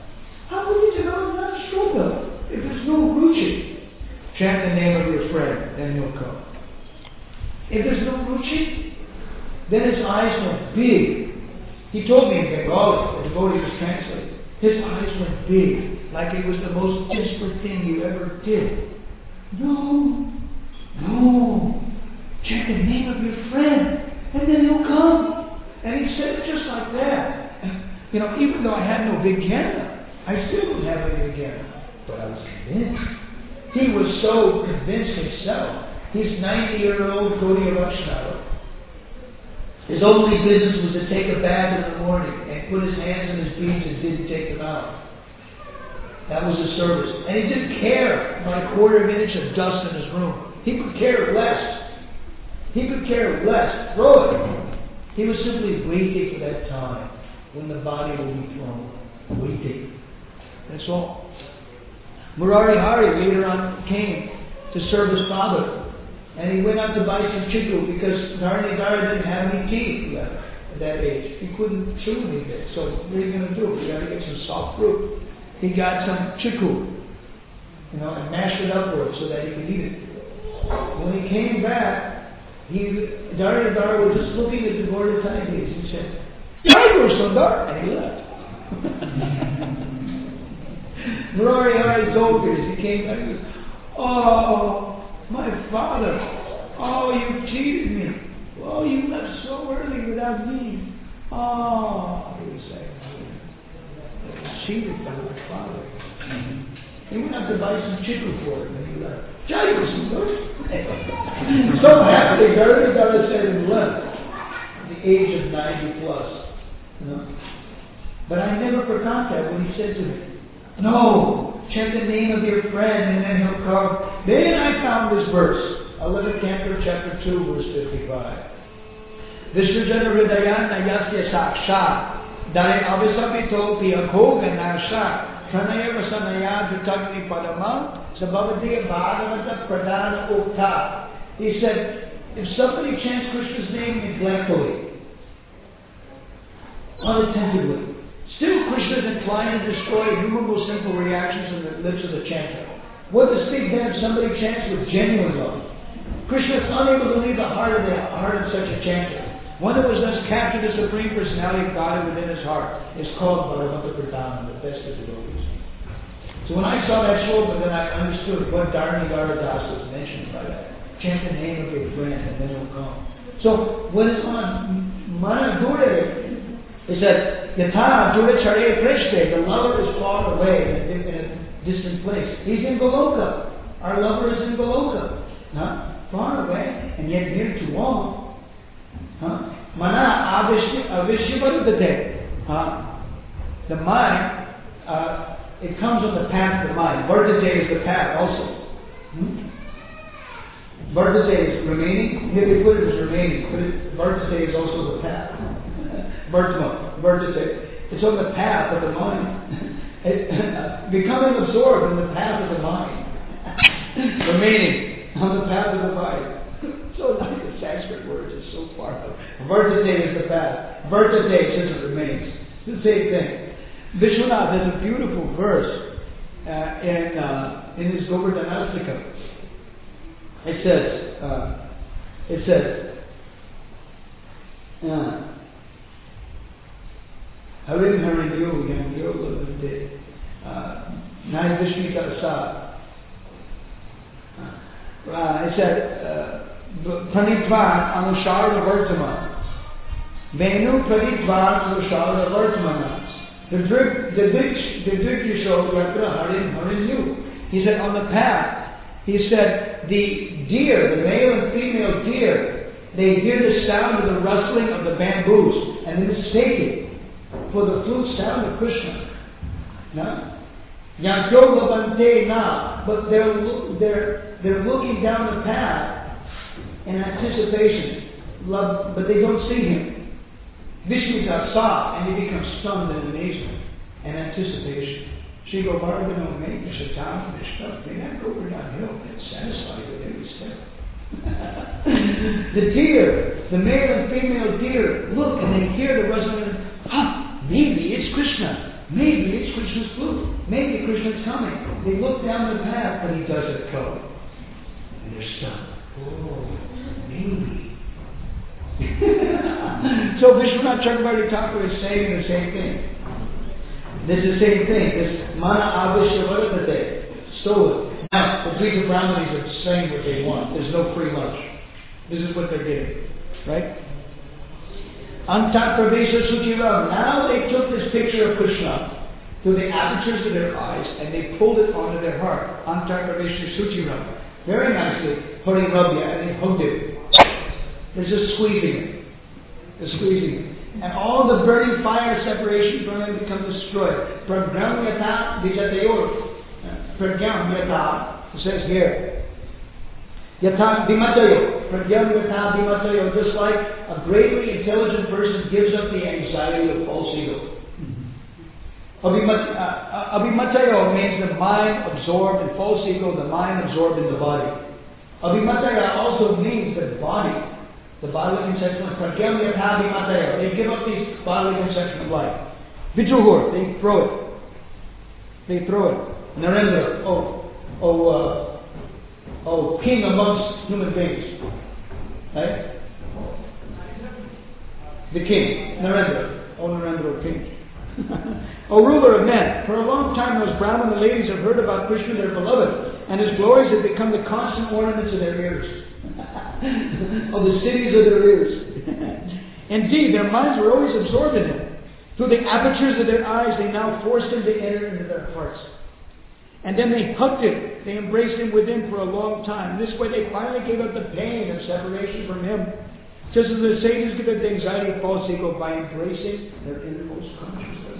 How would you know it's not Shobha if there's no Ruchi? Chant the name of your friend, then he'll come. If there's no Ruchi, then his eyes went big. He told me in Bengali, the devotee was translating. His eyes went big, like it was the most desperate thing you ever did. No, no. Chant the name of your friend, and then he'll come. And he said it just like that. And, you know, even though I had no big jnana, I still didn't have any jnana. But I was convinced. He was so convinced himself. He's ninety-year-old Gaudiya Vaishnava. His only business was to take a bath in the morning and put his hands in his beads and didn't take them out. That was his service. And he didn't care about a quarter of an inch of dust in his room. He could care less. He could care less. Throw it. He was simply waiting for that time when the body will be thrown. Waiting. That's all. Murari Hari later on came to serve his father. And he went out to buy some chiku because Dharnidhara didn't have any teeth left at that age. He couldn't chew anything. So what are you going to do? You got to get some soft fruit. He got some chiku, you know, and mashed it upwards so that he could eat it. When he came back, he Dharnidhara was just looking at the Gaura Tigers. He said, "Tiger Sundar," and he left. Murari Hari told me as he came back, he goes, "Oh, my father, oh, you cheated me. Oh, you left so early without me. Oh," he was saying, "I was cheated by my father." Mm-hmm. He went out to buy some chicken for him and he left. Jai Krishna. So happy, Guru Dara said and left at the age of ninety plus. You know? But I never forgot that when he said to me, "No, chant the name of your friend and then he'll come." Then I found this verse, eleventh Canto, chapter two, verse fifty-five. Vishrujana Hridayana Yasya Saksha Dare Avisabito Piyakhoga Nasha Pranaya Vasanaya Dutagni Padama Sabhavati Bhagavata Pradana Ukta. He said, if somebody chants Krishna's name neglectfully, unattentively, still Krishna is inclined to destroy innumerable simple reactions on the lips of the chanter. What to speak then if somebody chants with genuine love? Krishna is unable to leave the heart of the heart of such a chanter. One who has thus captured the Supreme Personality of God within his heart is called Bhagavata Pradana, the best of devotees. So when I saw that shloka, then I understood what Dharnidhara Das was mentioned by that. Chant the name of your friend and then he'll come. So when it's on Mana Dure, it says, Yatha Dure Chare Prishte, the lover is far away in a, in a distant place. He's in Goloka. Our lover is in Goloka. Huh? Far away and yet near to all. Huh? Mana Avishyavarudate. Huh? The mind, uh, it comes on the path of the mind. Vardate is the path also. Hmm? Vardate is remaining. Here we put it as remaining, but it, Vardate is also the path. Vardama, Vardate. It's on the path of the mind. it, uh, becoming absorbed in the path of the mind. Remaining on the path of the mind. So nice, the Sanskrit words is so far out. Vardate is the path. Vardate says it remains. It's the same thing. Vishwanath has a beautiful verse uh, in uh, in his Govardhanastika. It says, uh, it says, uh, Harim Harim Yo Yam Yo Lavante Nai Vishmita Sa. It said, Pranitvan Anushara Vartama. Menu Pranitvan Anushara Vartamana. The Dvigyasho Yatra Harim Harim Yu. He said, on the path, he said, the deer, the male and female deer, they hear the sound of the rustling of the bamboos and they mistake it for the flute sound of Krishna. No? Yankyogavante na, but they're, they're, they're looking down the path in anticipation, love, but they don't see him. Vishmita sa, and he becomes stunned in amazement and anticipation. She go Barbano make the Shatan Vishka, they not go over downhill, and satisfied with every step. The deer, the male and female deer, look and they hear the resonant, ah, maybe it's Krishna, maybe it's Krishna. Krishna's flute. Maybe Krishna's coming. They look down the path, but he doesn't come. And they're stunned. Oh, maybe. So Vishwanath Chakravarti Thakur is saying the same thing. This is the same thing. This mana avishya stolen. Now, the Brija Brahmanis are saying what they want. There's no free lunch. This is what they're getting. Right? Antar Pravesha Suchirav. Now they took this picture of Krishna through the apertures of their eyes and they pulled it onto their heart. Antar Pravesha Suchirav. Very nicely. Hari Rabya. And they hugged it. They're just squeezing it. They're squeezing it. And all the burning fire separation from him becomes destroyed. Pragyam yata vijatayor. Pragyam yata. It says here. Yata vimatayo. Pragyam yata vimatayo. Just like a greatly intelligent person gives up the anxiety of false ego. Abhimatayo means the mind absorbed in false ego, the mind absorbed in the body. Abhimataya also means the body. The bodily conception of pragyam yatha abhimataya. They give up these bodily conception of life. Vijuhur, they throw it. They throw it. Narendra, oh, oh, uh, oh, king amongst human beings. Right? The king, Narendra. Oh, Narendra, king. O ruler of men, for a long time those Brahmana ladies have heard about Krishna, their beloved, and his glories have become the constant ornaments of their ears. Of the cities of their ears. Indeed, their minds were always absorbed in him. Through the apertures of their eyes, they now forced him to enter into their hearts. And then they hugged him. They embraced him within for a long time. This way they finally gave up the pain of separation from him. Just as the sages give up the anxiety of false ego by embracing their innermost consciousness.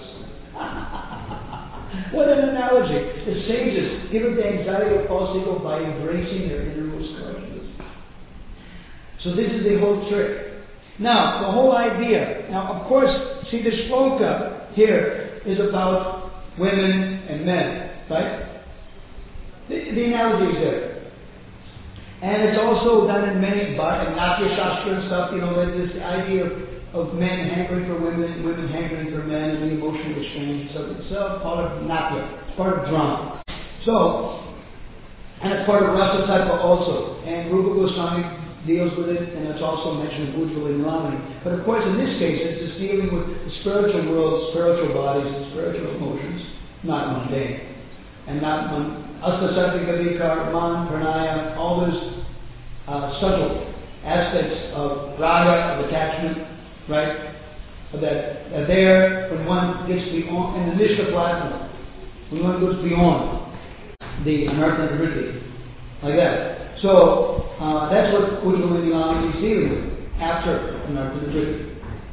What an analogy. The sages give up the anxiety of false ego by embracing their innermost consciousness. So this is the whole trick. Now, the whole idea. Now, of course, see the shloka here is about women and men, right? The, the analogy is there. And it's also done in many, but in Natya Shastra and stuff, you know, there's this idea of, of men hankering for women, women hankering for men, and the emotional exchange. So it's all part of Natya. It's part of drama. So, and it's part of Rasa Tattva also. And Rupa Goswami deals with it, and it's also mentioned in Ujjvala Nilamani. But of course, in this case, it's just dealing with the spiritual world, spiritual bodies, and spiritual emotions, not mundane. And not mundane. Asta Sattva Vikar, Man, Pranaya, all those uh, subtle aspects of raga, of attachment, right? That are there when one gets beyond, in the Nishta platform, when one goes beyond the Anartha and Vritti, like that. So, uh, that's what Ujjvala Nilamani is dealing with after Anartha and Vritti.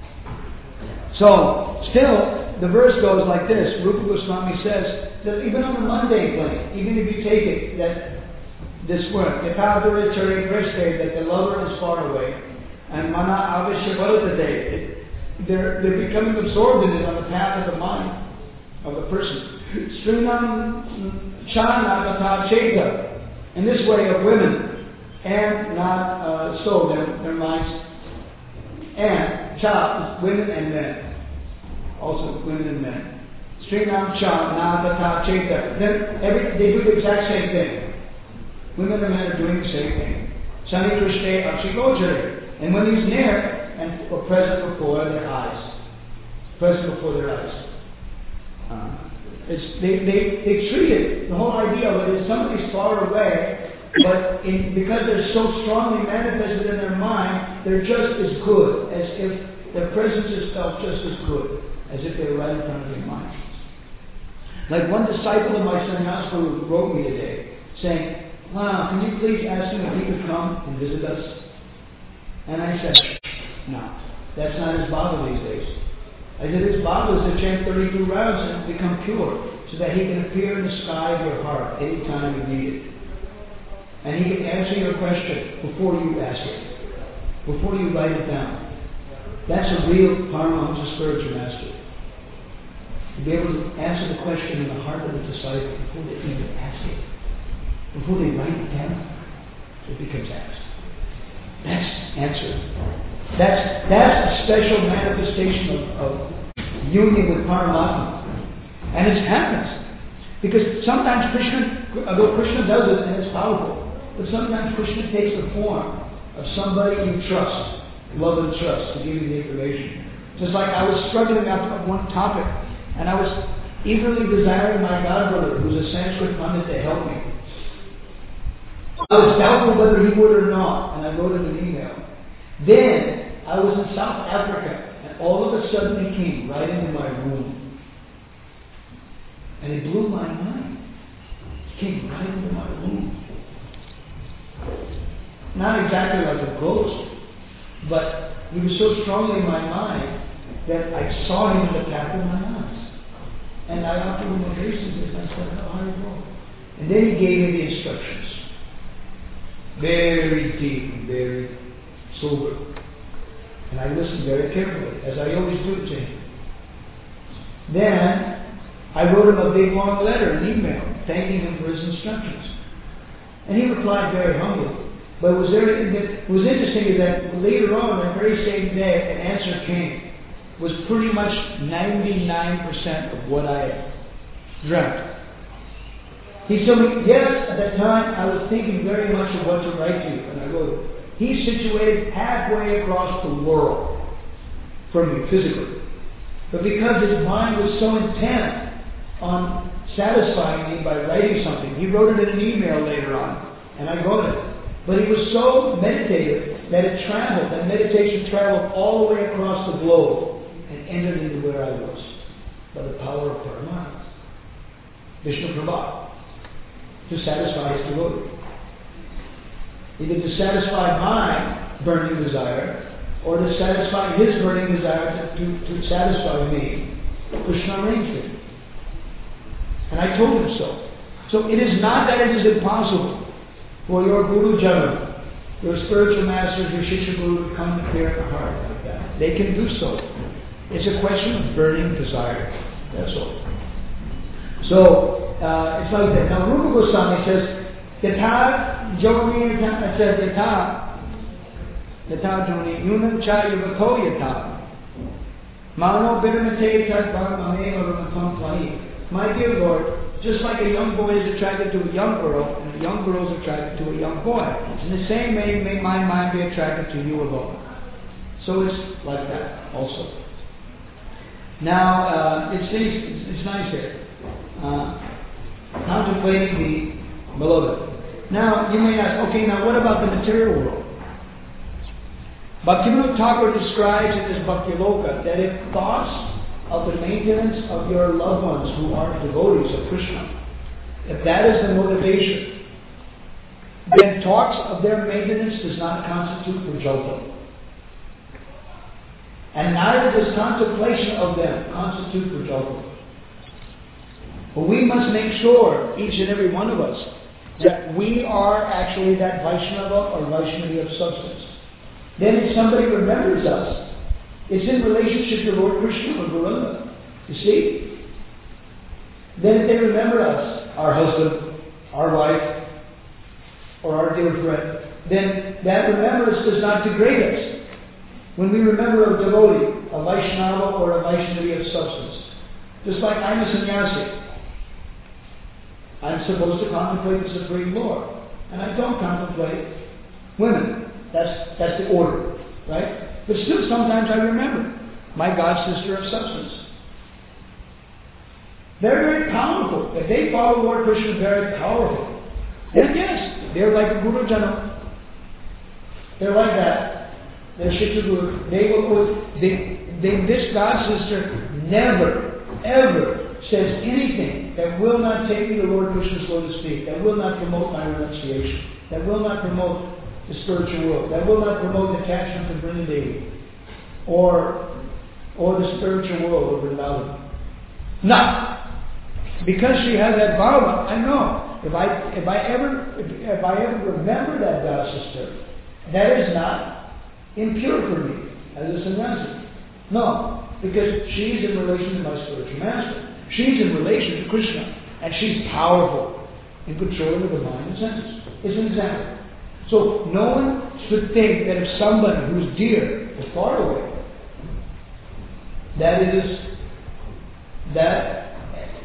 So, still, the verse goes like this. Rupa Goswami says that even on the mundane plane, even if you take it, that this word, Yathavarichari Prishte, that the lover is far away, and Mana Avishyavartate, they're, they're becoming absorbed in it on the path of the mind of the person. Srinam Chana Cheta, in this way of women, and not uh, so, their, their minds, and Cha, women and men. Also women and men. Srinam Cha, Nagata Cheta. Then every, they do the exact same thing. Women and men are doing the same thing. Sani Krishna Akshigojari. And when he's near and or present before their eyes. Present before their eyes. Uh, it's, they, they, they treat it, the whole idea of it is somebody's far away, but in, because they're so strongly manifested in their mind, they're just as good as if their presence is felt just as good as if they were right in front of your mind. Like one disciple of my sannyas guru wrote me today, saying, wow, can you please ask him if he could come and visit us? And I said, no, that's not his bhava these days. I said, his bhava is to chant thirty-two rounds and become pure, so that he can appear in the sky of your heart anytime you need it. And he can answer your question before you ask it, before you write it down. That's a real Paramahamsa spiritual master. To be able to answer the question in the heart of the disciple before they even ask it. Before they write it down, it becomes asked. That's answered. That's, that's a special manifestation of, of union with Paramatma. And it happens. Because sometimes Krishna, although Krishna does it and it's powerful, but sometimes Krishna takes the form of somebody you trust, love and trust, to give you the information. Just like I was struggling after one topic, and I was eagerly desiring my godbrother, who's a Sanskrit Pandit, to help me. I was doubtful whether he would or not, and I wrote him an email. Then I was in South Africa, and all of a sudden he came right into my room. And it blew my mind. He came right into my room. Not exactly like a ghost, but he was so strongly in my mind that I saw him in the back of my eyes. And I offered him obeisances, and I said, how are you going? And then he gave me the instructions. Very deep and very sober. And I listened very carefully, as I always do to him. Then I wrote him a big long letter, an email, thanking him for his instructions. And he replied very humbly. But it was, very, it was interesting is that later on, that very same day, an answer came. It was pretty much ninety-nine percent of what I dreamt. He told me, yes, at that time I was thinking very much of what to write to you. And I wrote, he's situated halfway across the world from you physically. But because his mind was so intent on satisfying me by writing something, he wrote it in an email later on, and I wrote it. But he was so meditative that it traveled, that meditation traveled all the way across the globe and entered into where I was by the power of Paramatma, Vishnu Prabha, to satisfy his devotee. Either to satisfy my burning desire or to satisfy his burning desire to, to, to satisfy me. Krishna arranged it. And I told him so. So it is not that it is impossible for your Guru Jana, your spiritual masters, your Shiksha Guru to come and clear the heart like that. They can do so. It's a question of burning desire. That's all. So, uh, it's like that. Now, Rupa Goswami says, Yatha Joni, it says, Yatha, Yatha Joni, Yunam Cha Yuvato Yatha, Mano Biramate Tatvam Ame Varumatam Plani. My dear Lord, just like a young boy is attracted to a young girl, and a young girl is attracted to a young boy, in the same way, may my mind be attracted to you alone. So it's like that also. Now, uh, it's, it's, it's nice here. Uh, contemplating the beloved. Now, you may ask, okay, now what about the material world? Bhaktivinoda Thakur describes in this Bhakti Loka that if thoughts of the maintenance of your loved ones who are devotees of Krishna, if that is the motivation, then talks of their maintenance does not constitute prajalpa. And neither does contemplation of them constitute prajalpa. But we must make sure, each and every one of us, that we are actually that Vaishnava or Vaishnavi of substance. Then if somebody remembers us, it's in relationship to Lord Krishna or Gauranga. You see? Then if they remember us, our husband, our wife, or our dear friend, then that remembrance does not degrade us. When we remember a devotee, a Vaishnava or a Vaishnavi of substance, just like I'm a sannyasi, I'm supposed to contemplate the Supreme Lord. And I don't contemplate women. That's, that's the order, right? But still, sometimes I remember my god sister of substance. They're very powerful. If they follow Lord Krishna, very powerful. Then yes, they're like a Guru Jana. They're like that. They're Shiksha Guru. They will put, they, they, this god sister never, ever says anything that will not take me to Lord Krishna's lotus feet, that will not promote my renunciation, that will not promote the spiritual world, that will not promote attachment to Vrindadevi, or or the spiritual world of Vrindavan. No. Because she has that bhava, I know. If I if I ever if, if I ever remember that god sister, that is not impure for me as a sannyasi. No. Because she's in relation to my spiritual master. She's in relation to Krishna, and she's powerful in controlling the mind and senses. It's an example. So no one should think that if somebody who's dear is far away, that it is that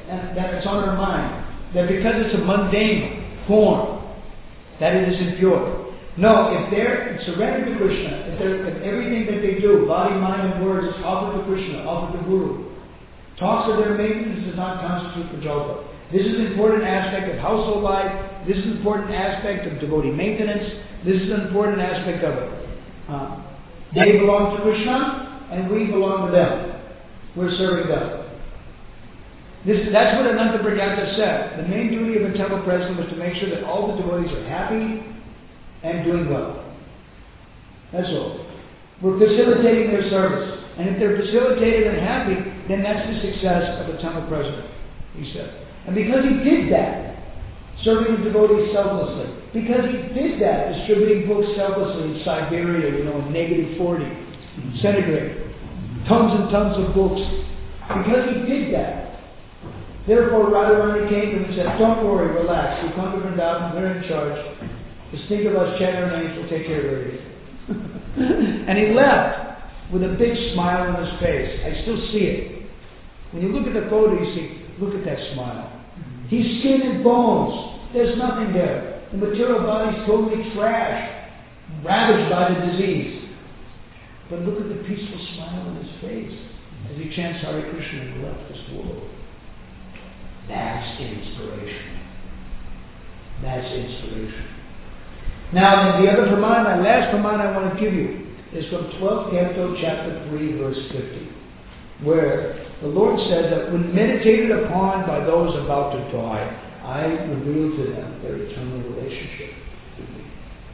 and that it's on our mind. That because it's a mundane form, that it is impure. No, if they're surrendered to Krishna, if, they're, if everything that they do, body, mind, and words, is offered to Krishna, offered to Guru, talks of their maintenance does not constitute prajalpa. This is an important aspect of household life. This is an important aspect of devotee maintenance. This is an important aspect of it. Uh, they belong to Krishna, and we belong to them. We're serving them. This, that's what Ananta Pragyata said. The main duty of a temple president was to make sure that all the devotees are happy and doing well. That's all. We're facilitating their service. And if they're facilitated and happy, then that's the success of a temple president, he said. And because he did that, serving the devotees selflessly, because he did that, distributing books selflessly in Siberia, you know, in negative forty centigrade, tons and tons of books, because he did that, therefore Radharani came to him and said, don't worry, relax, we come to Vrindavan, we're in charge. Just think of us, chant our names, we'll take care of everything. And he left with a big smile on his face. I still see it. When you look at the photo, you see, look at that smile. He's skin and bones. There's nothing there. The material body's totally trashed, ravaged by the disease. But look at the peaceful smile on his face as he chants Hare Krishna and left this world. That's inspiration. That's inspiration. Now, then the other praman, my last praman I want to give you, is from twelfth Canto, chapter three, verse fifty, where the Lord said that when meditated upon by those about to die, I reveal to them their eternal relationship with me.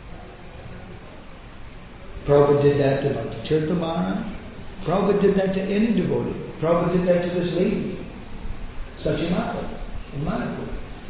Prabhupada did that to Bhakti Tirthamana. Prabhupada did that to any devotee. Prabhupada did that to this lady, Satyamata, in Manipur.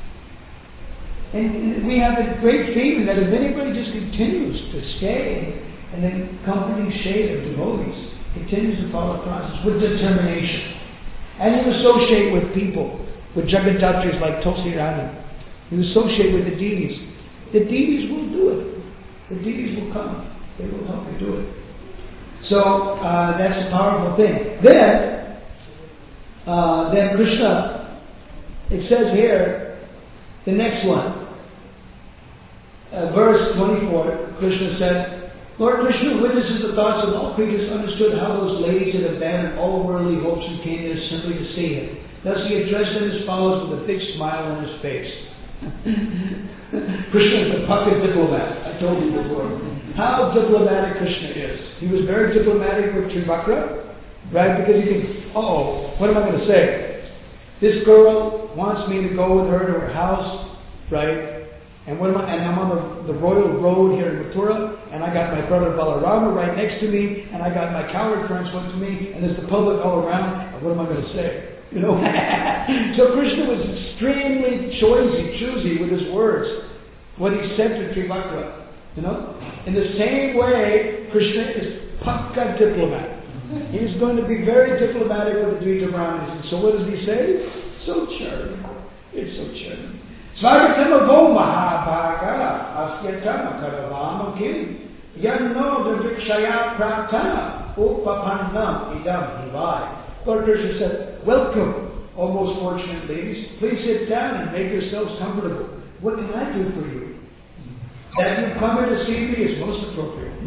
And we have a great feeling that if anybody just continues to stay in the comforting shade of devotees, continues to follow the process with determination, and you associate with people, with Jagadatris like Tulsi Rani, you associate with the deities, the deities will do it. The deities will come. They will help you do it. So uh, that's a powerful thing. Then, uh, then Krishna, it says here, the next one, Uh, verse twenty-four, Krishna said, Lord Krishna witnesses the thoughts of all creatures, understood how those ladies had abandoned all worldly hopes and came there simply to see him. Thus he addressed them as follows with a big smile on his face. Krishna is a pocket diplomat, I told you before. How diplomatic Krishna is. He was very diplomatic with Trivakra, right? Because he thinks, oh, what am I going to say? This girl wants me to go with her to her house, right? And, when I, and I'm on the, the royal road here in Mathura, and I got my brother Balarama right next to me, and I got my cowherd friends with me, and there's the public all around, and what am I going to say? You know? So Krishna was extremely choosy, choosy with his words, what he said to Trivakra. You know? In the same way, Krishna is pakka diplomat. He's going to be very diplomatic with the Dvita Brahmanis. And so what does he say? So charming. It's so charming. Svagatam vo mahabhaga asyatama karavama kim yanno davikshaya praptana upapannam idam hivai. Lord Krishna said, welcome, O most fortunate ladies. Please sit down and make yourselves comfortable. What can I do for you? That you come here to see me is most appropriate.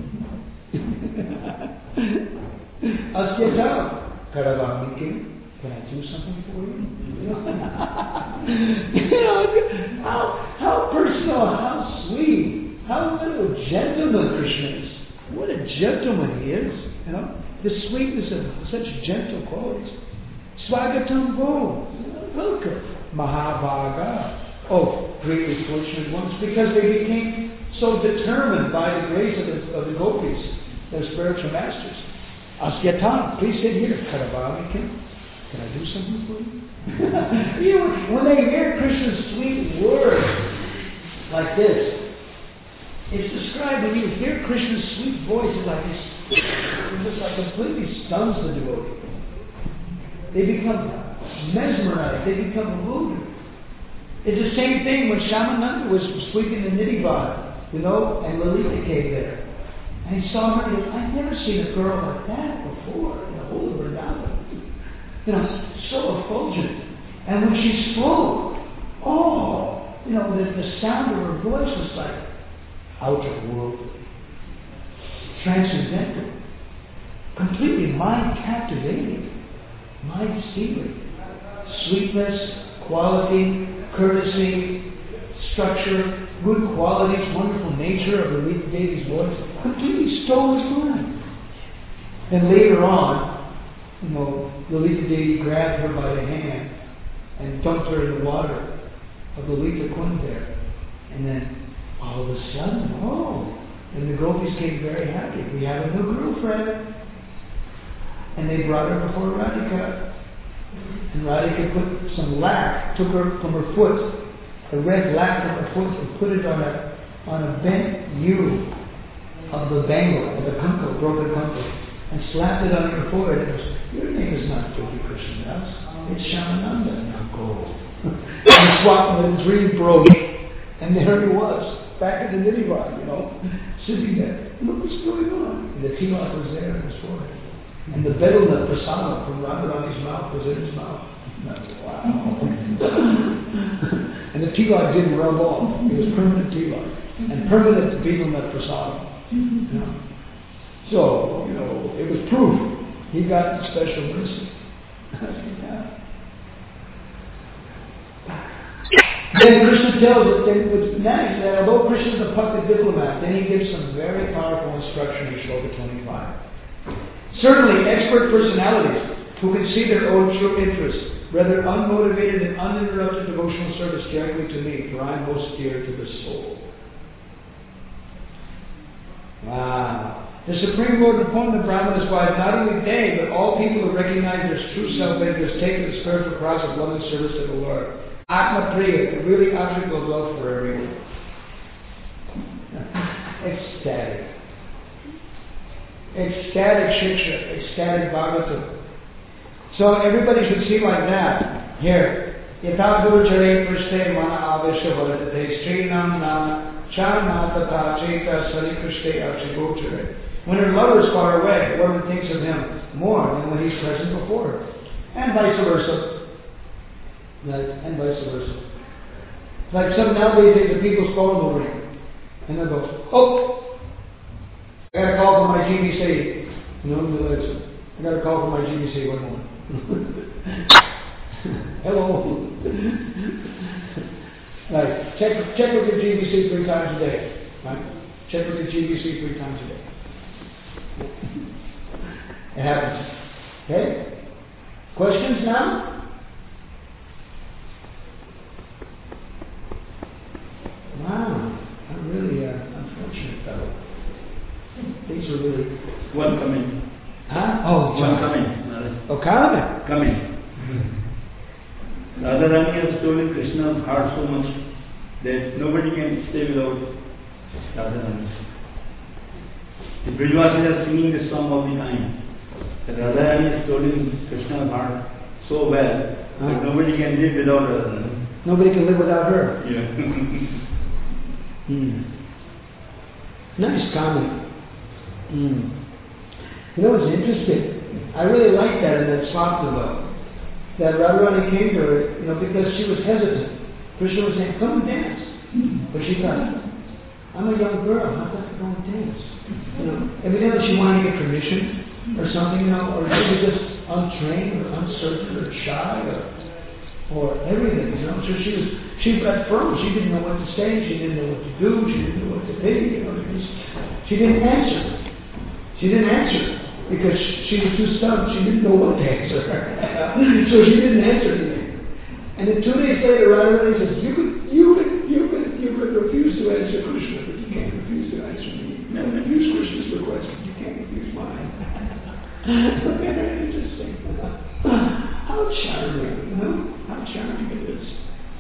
Asyatama karavama kim. Can I do something for you? You know, how, how personal, how sweet, how little gentleman Krishna is. What a gentleman he is. You know, the sweetness of such gentle qualities. Swagatam vo, welcome. Mahabhaga, oh, greatly fortunate ones, because they became so determined by the grace of the, of the gopis, their spiritual masters. Asyatam, please sit here. Karavamikim. Can I do something for you? You know, when they hear Krishna's sweet words like this, it's described when you hear Krishna's sweet voice, it's like this, it just like completely stuns the devotee. They become mesmerized, they become bewildered. It's the same thing when Shyamananda was sweeping the Nidivana, you know, and Lalita came there. And he saw her and he goes, I've never seen a girl like that before in the whole of Vrindavan. You know, so effulgent. And when she spoke, oh, you know, the, the sound of her voice was like out of world, transcendental, completely mind captivating, mind stealing. Sweetness, quality, courtesy, structure, good qualities, wonderful nature of the Lolita Devi's voice completely stole his mind. And later on, you know, Lolita Devi grabbed her by the hand and dumped her in the water of Lolita Kund there. And then all of a sudden, oh, and the gopis came very happy. We have a new girlfriend. And they brought her before Radhika. And Radhika put some lac, took her from her foot, a red lac from her foot, and put it on a on a bent U of the bangle, of the kunkle, broken kunkle, and slapped it on her forehead. And goes, your name is not Gopi Krishnadas, it's Shamananda. Now go. And Swapna, the dream broke, and there he was, back in the Nidivard, you know, sitting there. Look what's going on. And the tilak was there in his forehead. And the Bedalnut Prasada from Radharani's mouth was in his mouth. Wow. And the tilak didn't rub off. It was permanent tilak. And permanent Bedalnut Prasada. You know. So, you know, it was proof. He got special mercy. Yeah. Then Krishna tells us that it was nice that although Krishna is a puppet diplomat, then he gives some very powerful instruction in Shloka twenty-five. Certainly, expert personalities who can see their own true interests, rather unmotivated and uninterrupted devotional service directly to me, for I am most dear to the soul. Wow. The Supreme Lord appointed the Brahmana's wife, not only they, but all people who recognize their true self-interest, taking the spiritual cross of loving service to the Lord. Atma Priya, the really object of love for everyone. Ecstatic. Ecstatic Shiksha, ecstatic Bhagavatam. So everybody should see like that. Here, Yatha Guru Chare Prishte Mana Avesha Valatate Srinam Nama Chana Tata Cheta Sari Krishte Akshigochare. When her lover is far away, the woman thinks of him more than when he's present before her. And vice versa. Right? And vice versa. Like some nowadays, the people's phone will ring. And they'll go, oh! I got a call from my G B C. You know, I got a call from my G B C. One moment. Hello. Right. Check check with your G B C three times a day. Right. Check with your G B C three times a day. It happens. Okay. Questions now? Wow. I'm really uh, unfortunate fellow. These are really... One coming. Huh? Oh, One coming. Oh, coming. Coming. Radharani has stolen Krishna's heart so much that nobody can stay without Radharani. The Brijvasis are singing this song all the time. That Radharani has stolen Krishna's heart so well huh? that nobody can live without Radharani. Nobody can live without her. Yeah. hmm. Nice comment. Mm. You know, it's interesting. I really like that in that Swapna though. That Radharani came to her, you know, because she was hesitant. Krishna was saying, come and dance. Mm. But she thought, I'm a young girl, how about I go and dance? You know, evidently she wanted to get permission or something, you know, or she was just untrained or uncertain or shy or or everything, you know. So she was she got firm, she didn't know what to say, she didn't know what to do, she didn't know what to think, you know. She didn't answer. She didn't answer because she was too stunned. She didn't know what to answer. So she didn't answer anything. And then two days later, Radharani says, "You could, you could, you could, you could refuse to answer Krishna, but you can't refuse to answer me. No, refuse Krishna's request, but you can't refuse mine." Very interesting. How charming, you know? How charming it is.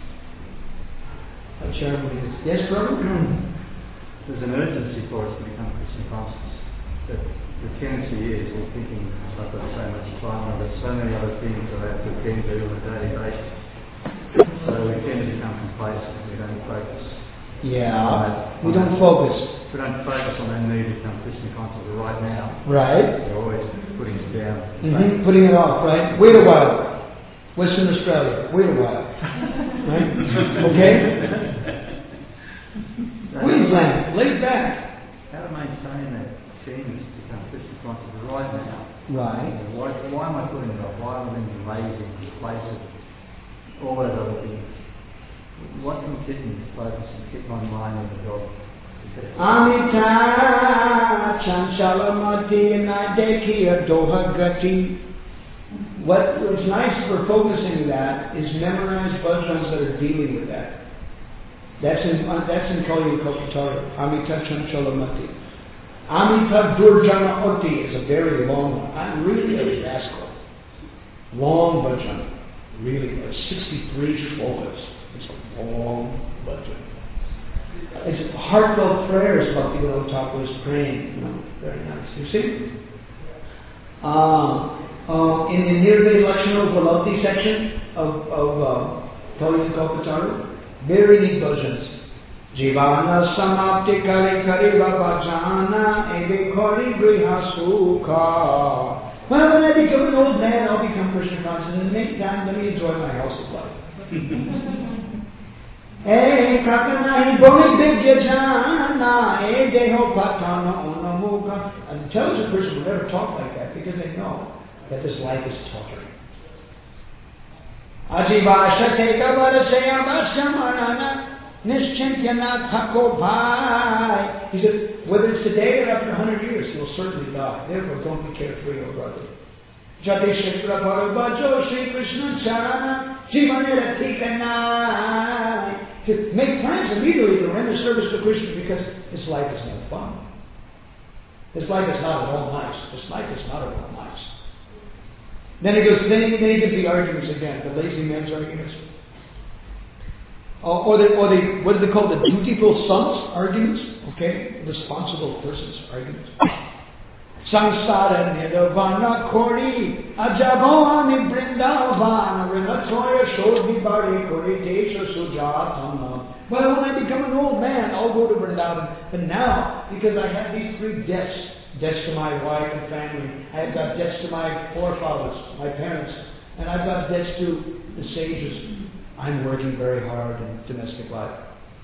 How charming it is. Yes, brother. There's an urgency for us to become Krishna conscious. The, the tendency is we're thinking, I've got so much time, I've got so many other things that I have to attend to on a daily basis. So we tend to become complacent, we don't focus. Yeah, uh, we don't focus. We don't focus on that need to become Krishna conscious right now. Right. We're always putting it down. Mm-hmm. Putting it off, right? Wait a while. Western Australia. Wait a while. Right? Okay? Queensland, laid back. How to maintain that change to become Christian conscious right now? Right. You know, why, why am I putting it off? Why am I being lazy, complacent, all those other things? What can keep me focused and keep my mind on the job? Amita Chanchalamati Nadekhi Dohagati. What was nice for focusing that is memorize bhajans that are dealing with that. That's in uh, that's in Kali Kalpatara. Amita Chanchalamati. Amita Durjana Oti is a very long one. I'm really a rascal. Long bhajan. Really, like sixty-three shlokas. It's a long bhajan. It's heartfelt prayers Bhaktivinoda Thakur is praying. You know, very nice. You see? Um, uh, in the Nirvay Lakshana Valati section of, of uh, Kali Kalpataru, very neat bhajans. Jivana samapti kari kari vabhajana ebe kari griha sukha. Well, when I become an old man, I'll become Krishna conscious. In the meantime, let me enjoy my house of life. Eh, kakanahi boni bigya jana, eh, deho patana unamuka. And intelligent person will never talk like that because they know that this life is tottering. Ajivasha teka varasaya vasyamanana nishintyana thako bhai. He said, whether it's today or after a hundred years, he'll certainly die. Therefore, don't be carefree, O brother. Jati Shikra Bharavajo Shri Krishna Charana Jivane Ratikana. To make plans immediately to render service to Krishna because this life is not fun. This life is not at all nice. This life is not at all nice. Then he goes, then he, then he gives the arguments again, the lazy man's arguments. Uh, or the, or the, what do they call the dutiful sons arguments? Okay? Responsible persons arguments. Samsara nidavana kori ajavani brindavana rinatoya shodhi bari kori desha sujatana. Well, when I become an old man, I'll go to Vrindavan. But now, because I have these three debts, debts to my wife and family, I've got debts to my forefathers, my parents, and I've got debts to the sages. I'm working very hard in domestic life.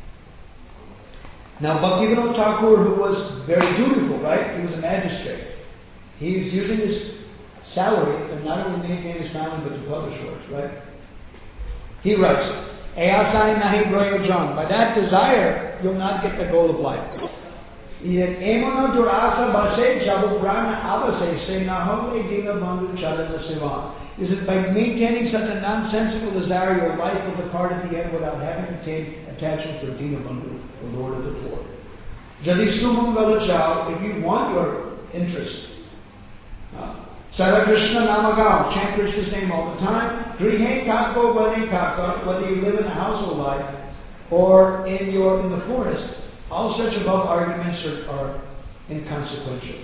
Now, Bhaktivinoda Thakur, who was very dutiful, right? He was a magistrate. He was using his salary to not only maintain his family, but to publish works, right? He writes, Ayasai nahi broyojan. By that desire, you'll not get the goal of life. Yet emona durasa base jabubrana avase se nahome dina bandhu chalana sivan. Is it by maintaining such a nonsensical desire, your life will depart at the end without having attained attachment to Dina Bandhu, the Lord of the Poor. Jadi sumangala chao, if you want your interest, Sara Krishna Namagam, chant Krishna's name all the time. Grihe kako bani kaka, whether you live in a household life or in your in the forest, all such above arguments are, are inconsequential.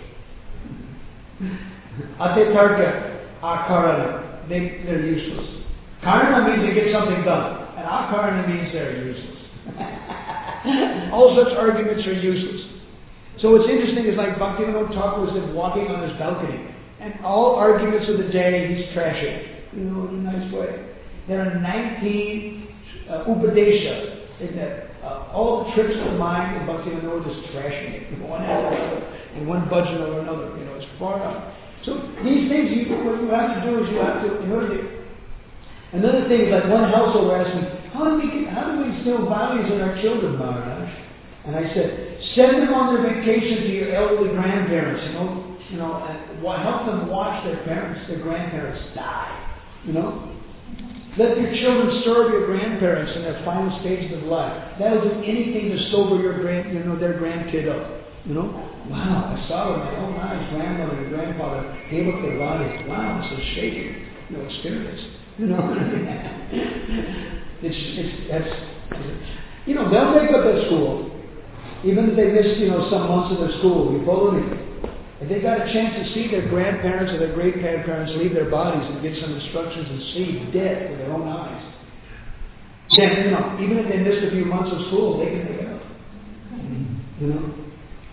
Ate tarka. Akarana, they, they're useless. Karana means they get something done, and akarana means they're useless. All such arguments are useless. So what's interesting is like Bhaktivinoda Thakur was walking on his balcony, and all arguments of the day he's trashing, you know, in a nice way. There are nineteen uh, upadesha, in that uh, all the tricks of the mind of Bhaktivinoda is trashing it, one after another, and one bhajan or another. You know, it's far out. So these things, you, what you have to do is you have to, in order to, another thing is like one household asked me, how do we how do we instill values in our children, Maharaj? And I said, send them on their vacation to your elderly grandparents, you know, you know, and help them watch their parents, their grandparents die, you know. Let your children serve your grandparents in their final stages of life. That'll do anything to sober your grand, you know, their grandkid up. You know, wow, I saw with my own eyes, grandmother and grandfather gave up their bodies. Wow, this is shaking, you know, experience. You know, it's, it's, that's, you know, they'll make up at school, even if they missed, you know, some months of their school. You follow me? If they got a chance to see their grandparents or their great-grandparents leave their bodies and get some instructions and see death with their own eyes, then, you know, even if they missed a few months of school, they can make it up. You know?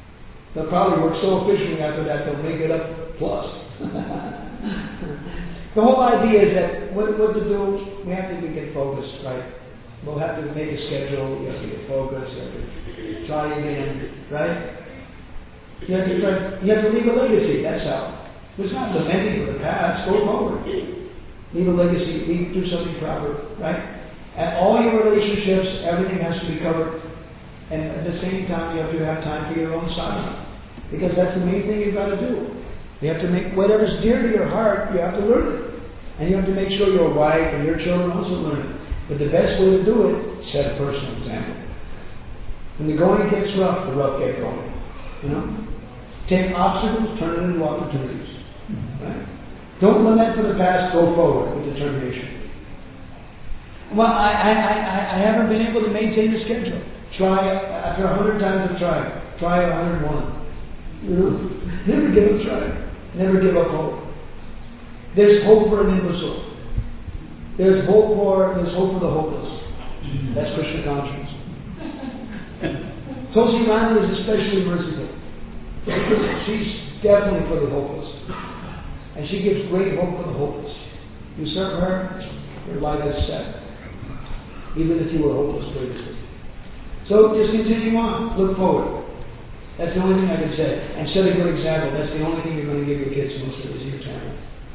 They'll probably work so efficiently after that they'll make it up plus. The whole idea is that what, what to do, we have to get focused, right? We'll have to make a schedule, you have to get focused, you have to try again, right? You have to try, you have to leave a legacy, that's how. It's not lamenting for the past, go forward. Leave a legacy, leave, do something proper, right? And all your relationships, everything has to be covered. And at the same time, you have to have time for your own sadhana. Because that's the main thing you've got to do. You have to make whatever's dear to your heart, you have to learn it. And you have to make sure your wife and your children also learn it. But the best way to do it, set a personal example. When the going gets rough, the rough get going. You know? Take obstacles, turn it into opportunities. Right? Don't lament for the past, go forward with determination. Well, I, I, I, I haven't been able to maintain the schedule. Try, after a hundred times I've tried, try a hundred and one. You know? Never give up trying. Never give up hope. There's hope for an imbecile. There's hope for there's hope for the hopeless. That's Krishna consciousness. Tulsi Rani is especially merciful. She's definitely for the hopeless. And she gives great hope for the hopeless. You serve her, your life is set. Even if you were hopeless previously. So just continue on. Look forward. That's the only thing I can say. And set a good example. That's the only thing you're going to give your kids most of is your example.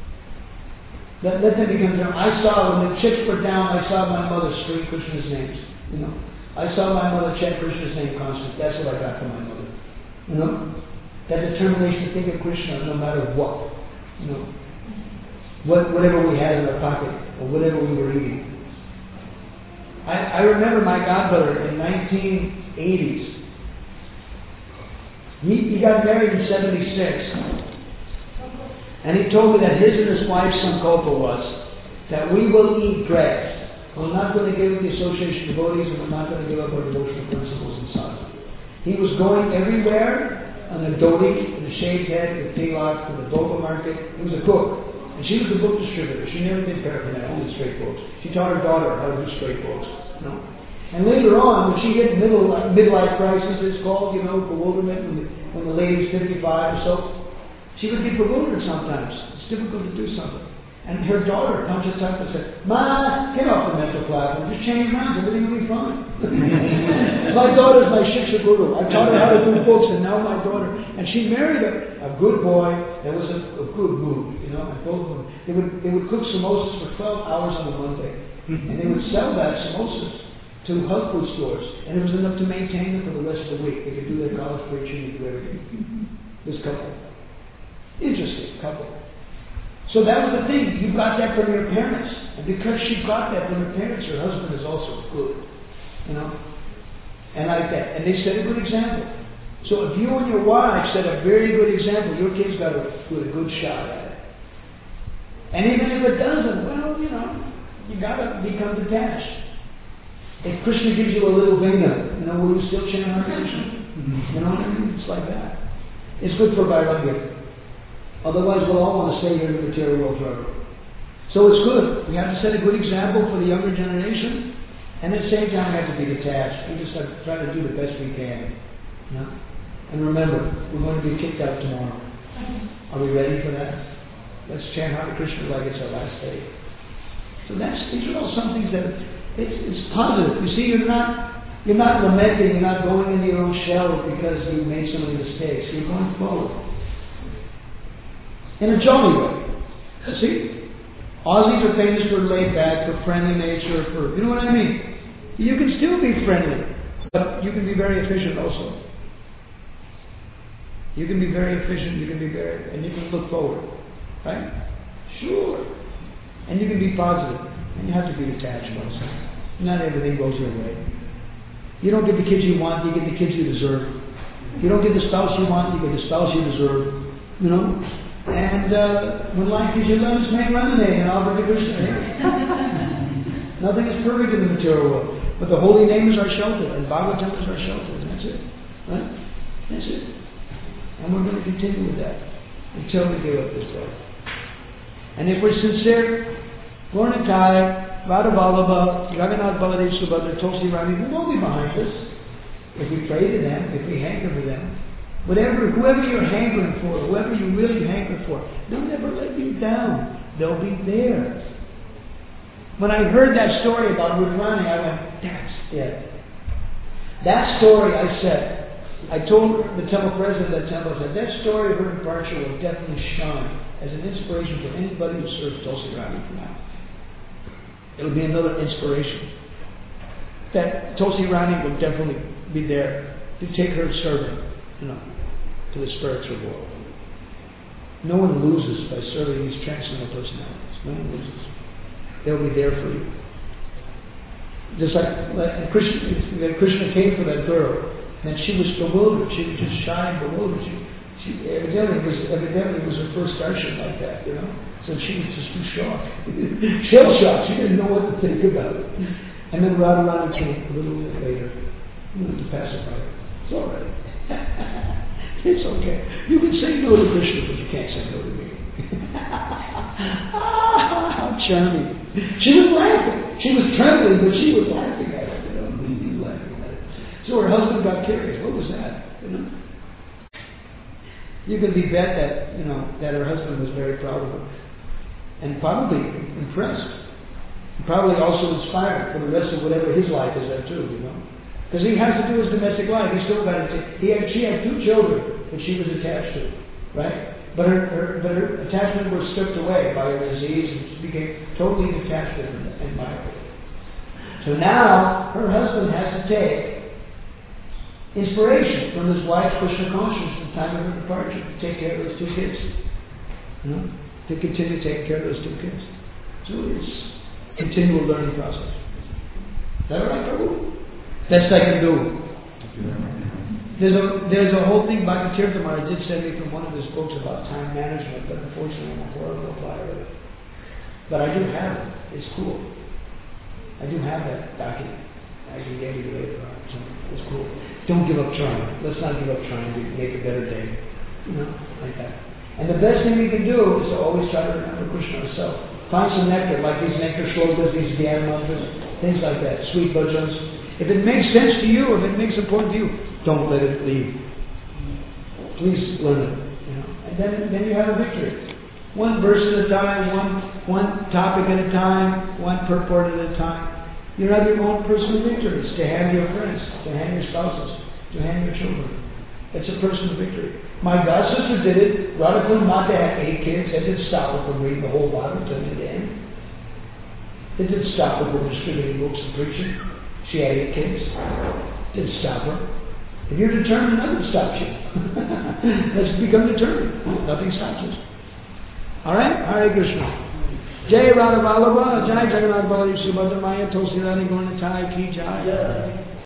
Let, let them become them. I saw when the chips were down, I saw my mother scream Krishna's names. You know, I saw my mother chant Krishna's name constantly. That's what I got from my mother. You know, that determination to think of Krishna no matter what. You know, what, whatever we had in our pocket or whatever we were eating. I, I remember my godbrother in nineteen eighties. He, he got married in seventy-six. And he told me that his and his wife's sankalpa was that we will eat bread. We're not going to give up the association of devotees and we're not going to give up our devotional principles and sadhana. He was going everywhere on a dhoti, in a shaved head, with tilak, to the Dolpa market. He was a cook. And she was a book distributor. She never did paraphernalia, only straight books. She taught her daughter how to do straight books. You know? And later on, when she hit middle, midlife crisis, it's called, you know, bewilderment, when the, when the lady's fifty-five or so, she would be bewildered sometimes. It's difficult to do something. And her daughter comes to talk and said, Ma, get off the mental platform. Just change minds. Everything will be fine. My daughter's my Shiksha Guru. I taught her how to do books, and now my daughter. And she married a, a good boy that was a, a good mood. You know, and both of them. They would, they would cook samosas for twelve hours on a Monday. And they would sell that samosas to health food stores. And it was enough to maintain them for the rest of the week. They could do their college preaching and do everything. This couple. Interesting couple. So that was the thing. You got that from your parents. And because she got that from her parents, her husband is also good. You know? And like that. And they set a good example. So if you and your wife set a very good example, your kids got a, a good shot at it. And even if it doesn't, well, you know, you got to become detached. If Krishna gives you a little vena, you know, will you still chant Hare Krishna? You know what I mean? It's like that. It's good for Vairagya. Otherwise, we'll all want to stay here in the material world forever. So it's good. We have to set a good example for the younger generation, and at the same time, we have to be detached. We just have to try to do the best we can. You know? And remember, we're going to be kicked out tomorrow. Are we ready for that? Let's chant Hare Krishna like it's our last day. So that's these are all some things that it's, it's positive. You see, you're not you're not lamenting, you're not going into your own shell because you made so many mistakes. You're going forward. In a jolly way. See? Aussies are famous for laid back, for friendly nature, for, you know what I mean? You can still be friendly, but you can be very efficient also. You can be very efficient, you can be very, and you can look forward. Right? Sure. And you can be positive. And you have to be detached also. Not everything goes your way. You don't get the kids you want, you get the kids you deserve. You don't get the spouse you want, you get the spouse you deserve. You know? And uh, when life gives you lemons, make lemonade and offer to Krishna. Nothing is perfect in the material world. But the holy name is our shelter, and Bhagavatam is our shelter, and that's it. Right? That's it. And we're going to continue with that until we give up this life. And if we're sincere, Gornikai, Radhavallabha, Jagannath Baladev Subhadra, Tulsi Rani, they won't be behind us. If we pray to them, if we hanker for them. Whatever, whoever you're hankering for, whoever you really hanker for, they'll never let you down. They'll be there. When I heard that story about Radharani, I went, that's it. That story I said, I told the temple president of that temple, I said, that story of her departure will definitely shine as an inspiration for anybody who serves Tulsi Rani from now. It'll be another inspiration. That Tulsi Rani will definitely be there to take her serving, you know, to the spiritual world. No one loses by serving these transcendental personalities. No one loses. They'll be there for you. Just like, like Krishna, Krishna came for that girl, and she was bewildered. She was just shy and bewildered. She, she evidently was evidently it was her first darshan like that, you know. So she was just too shocked, shell shocked. She didn't know what to think about it. And then Radharani came a little bit later, a little to pacify her. It's all right. It's okay. You can say no to Krishna, but you can't say no to me. Ah, how charming. She was laughing. She was trembling, but she was laughing at it. You know, really laughing at it. So her husband got curious. What was that? You know, you can be bet that you know that her husband was very proud of her, and probably impressed, and probably also inspired for the rest of whatever his life is at too. You know, because he has to do his domestic life. He still got to. He had. She had two children that she was attached to, right? But her, her, but her attachment was stripped away by her disease, and she became totally detached from it and by it. So now her husband has to take inspiration from his wife's Krishna consciousness at the time of her departure to take care of those two kids. You know, to continue taking care of those two kids. So it's a continual learning process. Is that all right, Prabhu? Best I can do. There's a, there's a whole thing Bhakti Tirtha Maharaj did send me from one of his books about time management, but unfortunately I'm a horrible applier of it. But I do have it. It's cool. I do have that document. I can get you later on. So it's cool. Don't give up trying. Let's not give up trying to make a better day. You know, like that. And the best thing we can do is to always try to remember Krishna himself. Find some nectar, like these nectar shlokas, these Dhyan mantras, things like that, sweet bhajans. If it makes sense to you, if it makes important to you, don't let it leave. Please learn it. You know, and then, then you have a victory. One verse at a time, one one topic at a time, one purport at a time. You have your own personal victories to hand your friends, to hand your spouses, to hand your children. It's a personal victory. My god sister did it. Radhakund Mata had eight kids. That didn't stop her from reading the whole Bible to the end. It didn't stop her from distributing books and preaching. She had eight kids. It didn't stop her. If you're determined, nothing stops you. Let's become determined. Nothing stops us. Alright? Hare Krishna. Jai Radha Vallabha, Jai Jagannath Baladev Subhadra Maya Tulsi Rani Gaurnitai Ki Jai.